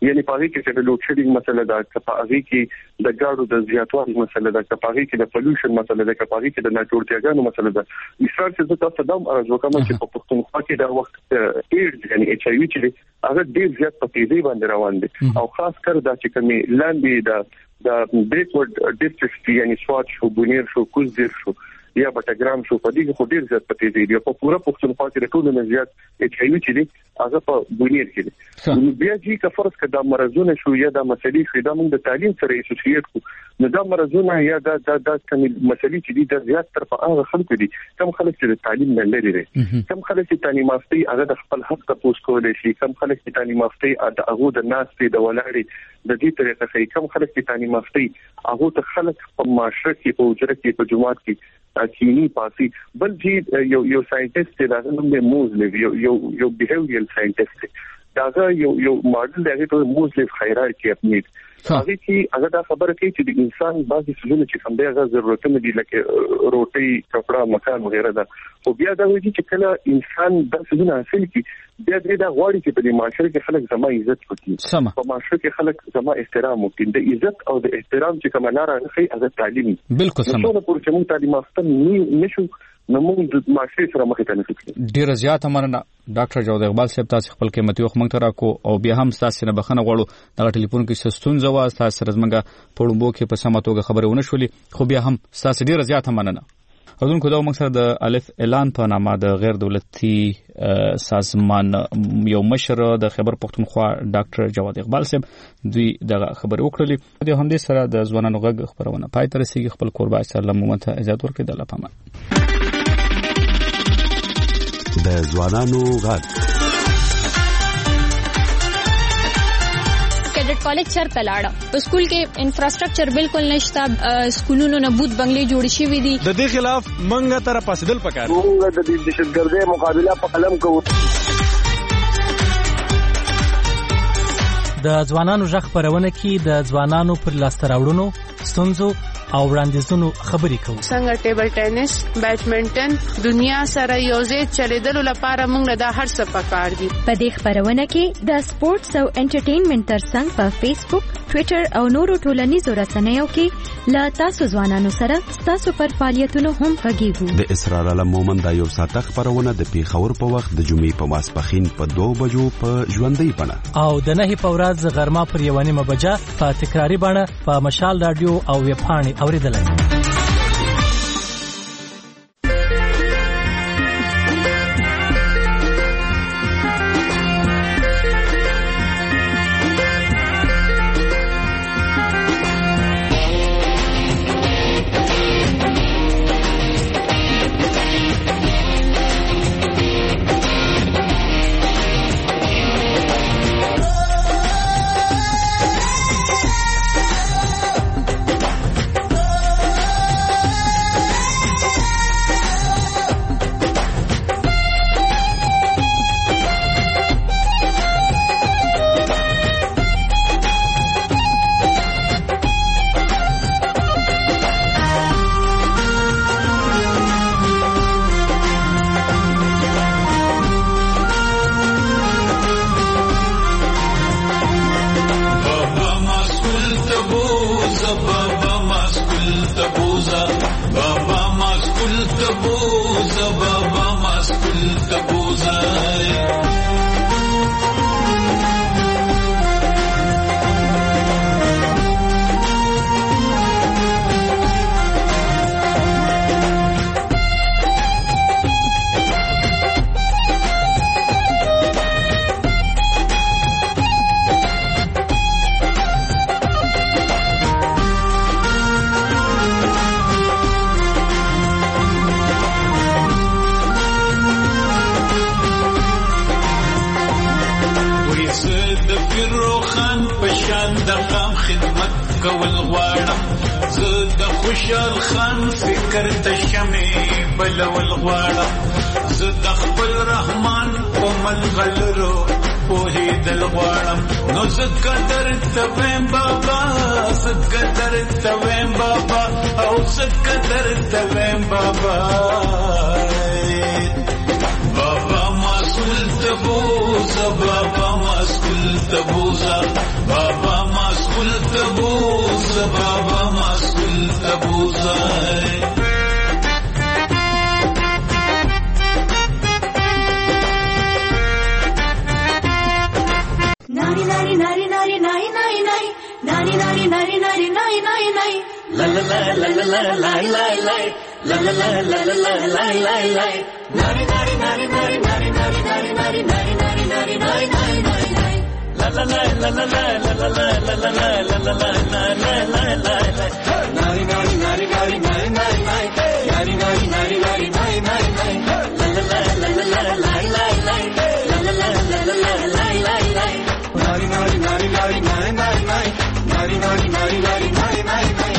S6: یعنی په هغه کې چې د لوډ شیډینګ مسله ده، په هغه کې د ګاډو د زیاتوالي مسله ده، په هغه کې د پولوشن مسله ده، په هغه کې د ناجوړتیاګانو مسله ده. مثال چې تاسو دا ارزو کوم چې په پښتونخوا کې دا وخت ایډز یعنی ایچ آی وی چې هغه ډیر زیات په تیزی باندې روان دي او خاص کر دا چې کومي لاندې د بیکورډ ډیسټرکټ یعنی سوات شو، بونیر شو، کوزدیر شو یا بټګرام شو، په دې کې خو ډیر زیات په تیزی دی. په پوره پښتونخوا کې د ټولو نه زیات ایچ آی وی چې دی هغه په بونیر کې دی. نو بیا چې کفرض کړه مرزونه شو یا د مسلې شو دا موږ د تعلیم سره اسوسییټ کو، نو دا مرزونه یا دا کومې مسلې چې دي د زیات تر په هغه خلکو دي کوم خلک چې د تعلیم نه لري دي، کوم خلک چې تعلیم یافتي هغه د خپل حق تاسو کولای شي، کوم خلک چې تعلیم یافتي هغه د ناس د ولاړې د دې طریقه کوي، کوم خلک چې تعلیم یافتي هغه ته خلک په معاشره کې په وجره کې په جماعت کې چینی پاسي. بل چې یو ساينټیست دی دا نوم یې موزلیف یو بیهیویرل ساينټیست دا یو ماډل دی ته موزلیف خیرات کې خپل هغه چې هغه دا خبره کوي چې د انسان بعضي څه چې کوم دی هغه ضرورتونه دي لکه روټي، کپڑا، مکان وغیرہ دا، او بیا دا وایي چې کله انسان د څه حاصل کی بیا دا غواړي چې په معاشره کې خلک زما عزت وکړي، په معاشره کې خلک زما احترام وکړي. د عزت او د احترام چې کومه لار هغه هغه تعلیم
S1: بالکل سم.
S6: نو په چې موږ تعلیم یافته نشو نو موږ د معاشره سره مخ ته نشو.
S1: ډیر زیات مننه ډاکټر جواد اقبال صاحب، تاسو خپل قیمتي وخت موږ ته راکو او بیا هم تاسو نه بخنه غواړو دا ټلیفون کې ستونزه وا تاسو سره زمونږه په وړاندې کې په سمه توګه خبرونه شولې، خو بیا هم تاسو ډیر زیات مننه. اذن کو دا موږ سره د الف اعلان په نامه د غیر دولتي سازمان یو مشر د خبر پښتونخوا ډاکټر جواد اقبال صاحب دوی دغه خبر وکړلې. د همدې سره د ځوانانو غږ خبرونه پای ته رسیدي. خپل قربا سلام موږ ته اجازه ورکړئ. د الله پامان
S21: د ځوانانو غږ
S3: کیډټ کالج چرته لاړه، په سکول کې انفراستراکچر بالکل نشته، سکولونو نه بوت بنگلې جوړ شوي دي. د
S22: دې خلاف منګه تر پاسدل پکار،
S23: موږ د دهشتګردۍ مقابله په قلم کوو.
S24: د ځوانانو غږ خبرونه کې د ځوانانو پر لاسته راوړنو، ستونزو او وړاندیزونو خبرې کوو.
S19: څنګه ټیبل ټینس، بیډمنټن دنیا سره یوځای چلیدلو لپاره موږ دا هر څه پکار دي.
S14: په دې خبرونه کې د سپورتس او انټرټینمنټ ترڅنګ په فیسبوک، ټوئیټر او نورو ټولنیزو رسنیو کې لا تاسو ځوانانو سره تاسو پر فعالیتونو هم غږیږو.
S21: د اسرار علم مومن دا یو ساعت خبرونه د پیښور په وخت د جمعې په ماسپخین په 2 بجو په ژوندۍ بڼه
S24: او د 9 په ورځ غرمه پر 1 بجه په تکراری بڼه په مشال رادیو او ویب پاڼې اوریدلای.
S25: کول غواړم زه د خوشحال خان فکر ته شمې بلول غواړم زه د خپل رحمان په ملغلرو پوهېدل غواړم نو زه قدر ته ویم بابا زه قدر ته ویم بابا او زه قدر ته ویم بابا بابا مسئول ته بوزه بابا مسئول مسئول تبوزا بابا مسئول تبوزا بابا مسئول تبوزا
S5: Nari nari nari nari nari nari nari nari nari nari nari nari nari nari la la la la la la la la la la la la la la la la la la nari nari nari nari nari nari nari nari nari nari nari nari nari nari la la la la la la la la la la la la la la la la la la nari nari nari nari nari nari nari nari nari nari nari nari nari la la la la la la la la la la la la la la la la la nari nari nari nari nari nari nari nari nari nari nari nari nari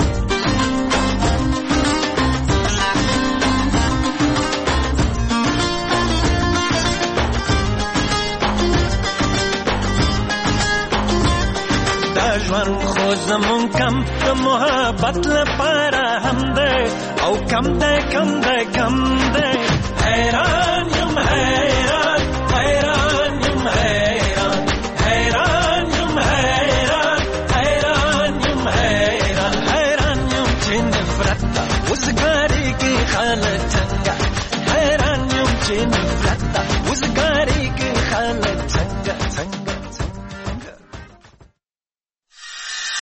S7: ژوند خو زمون کم د محبت لپاره هم ده او کم ده کم ده کم ده حیران یم حیران حیران یم حیران حیران یم حیران حیران یم حیران حیران یم چې نفرت وزګاری کې خالت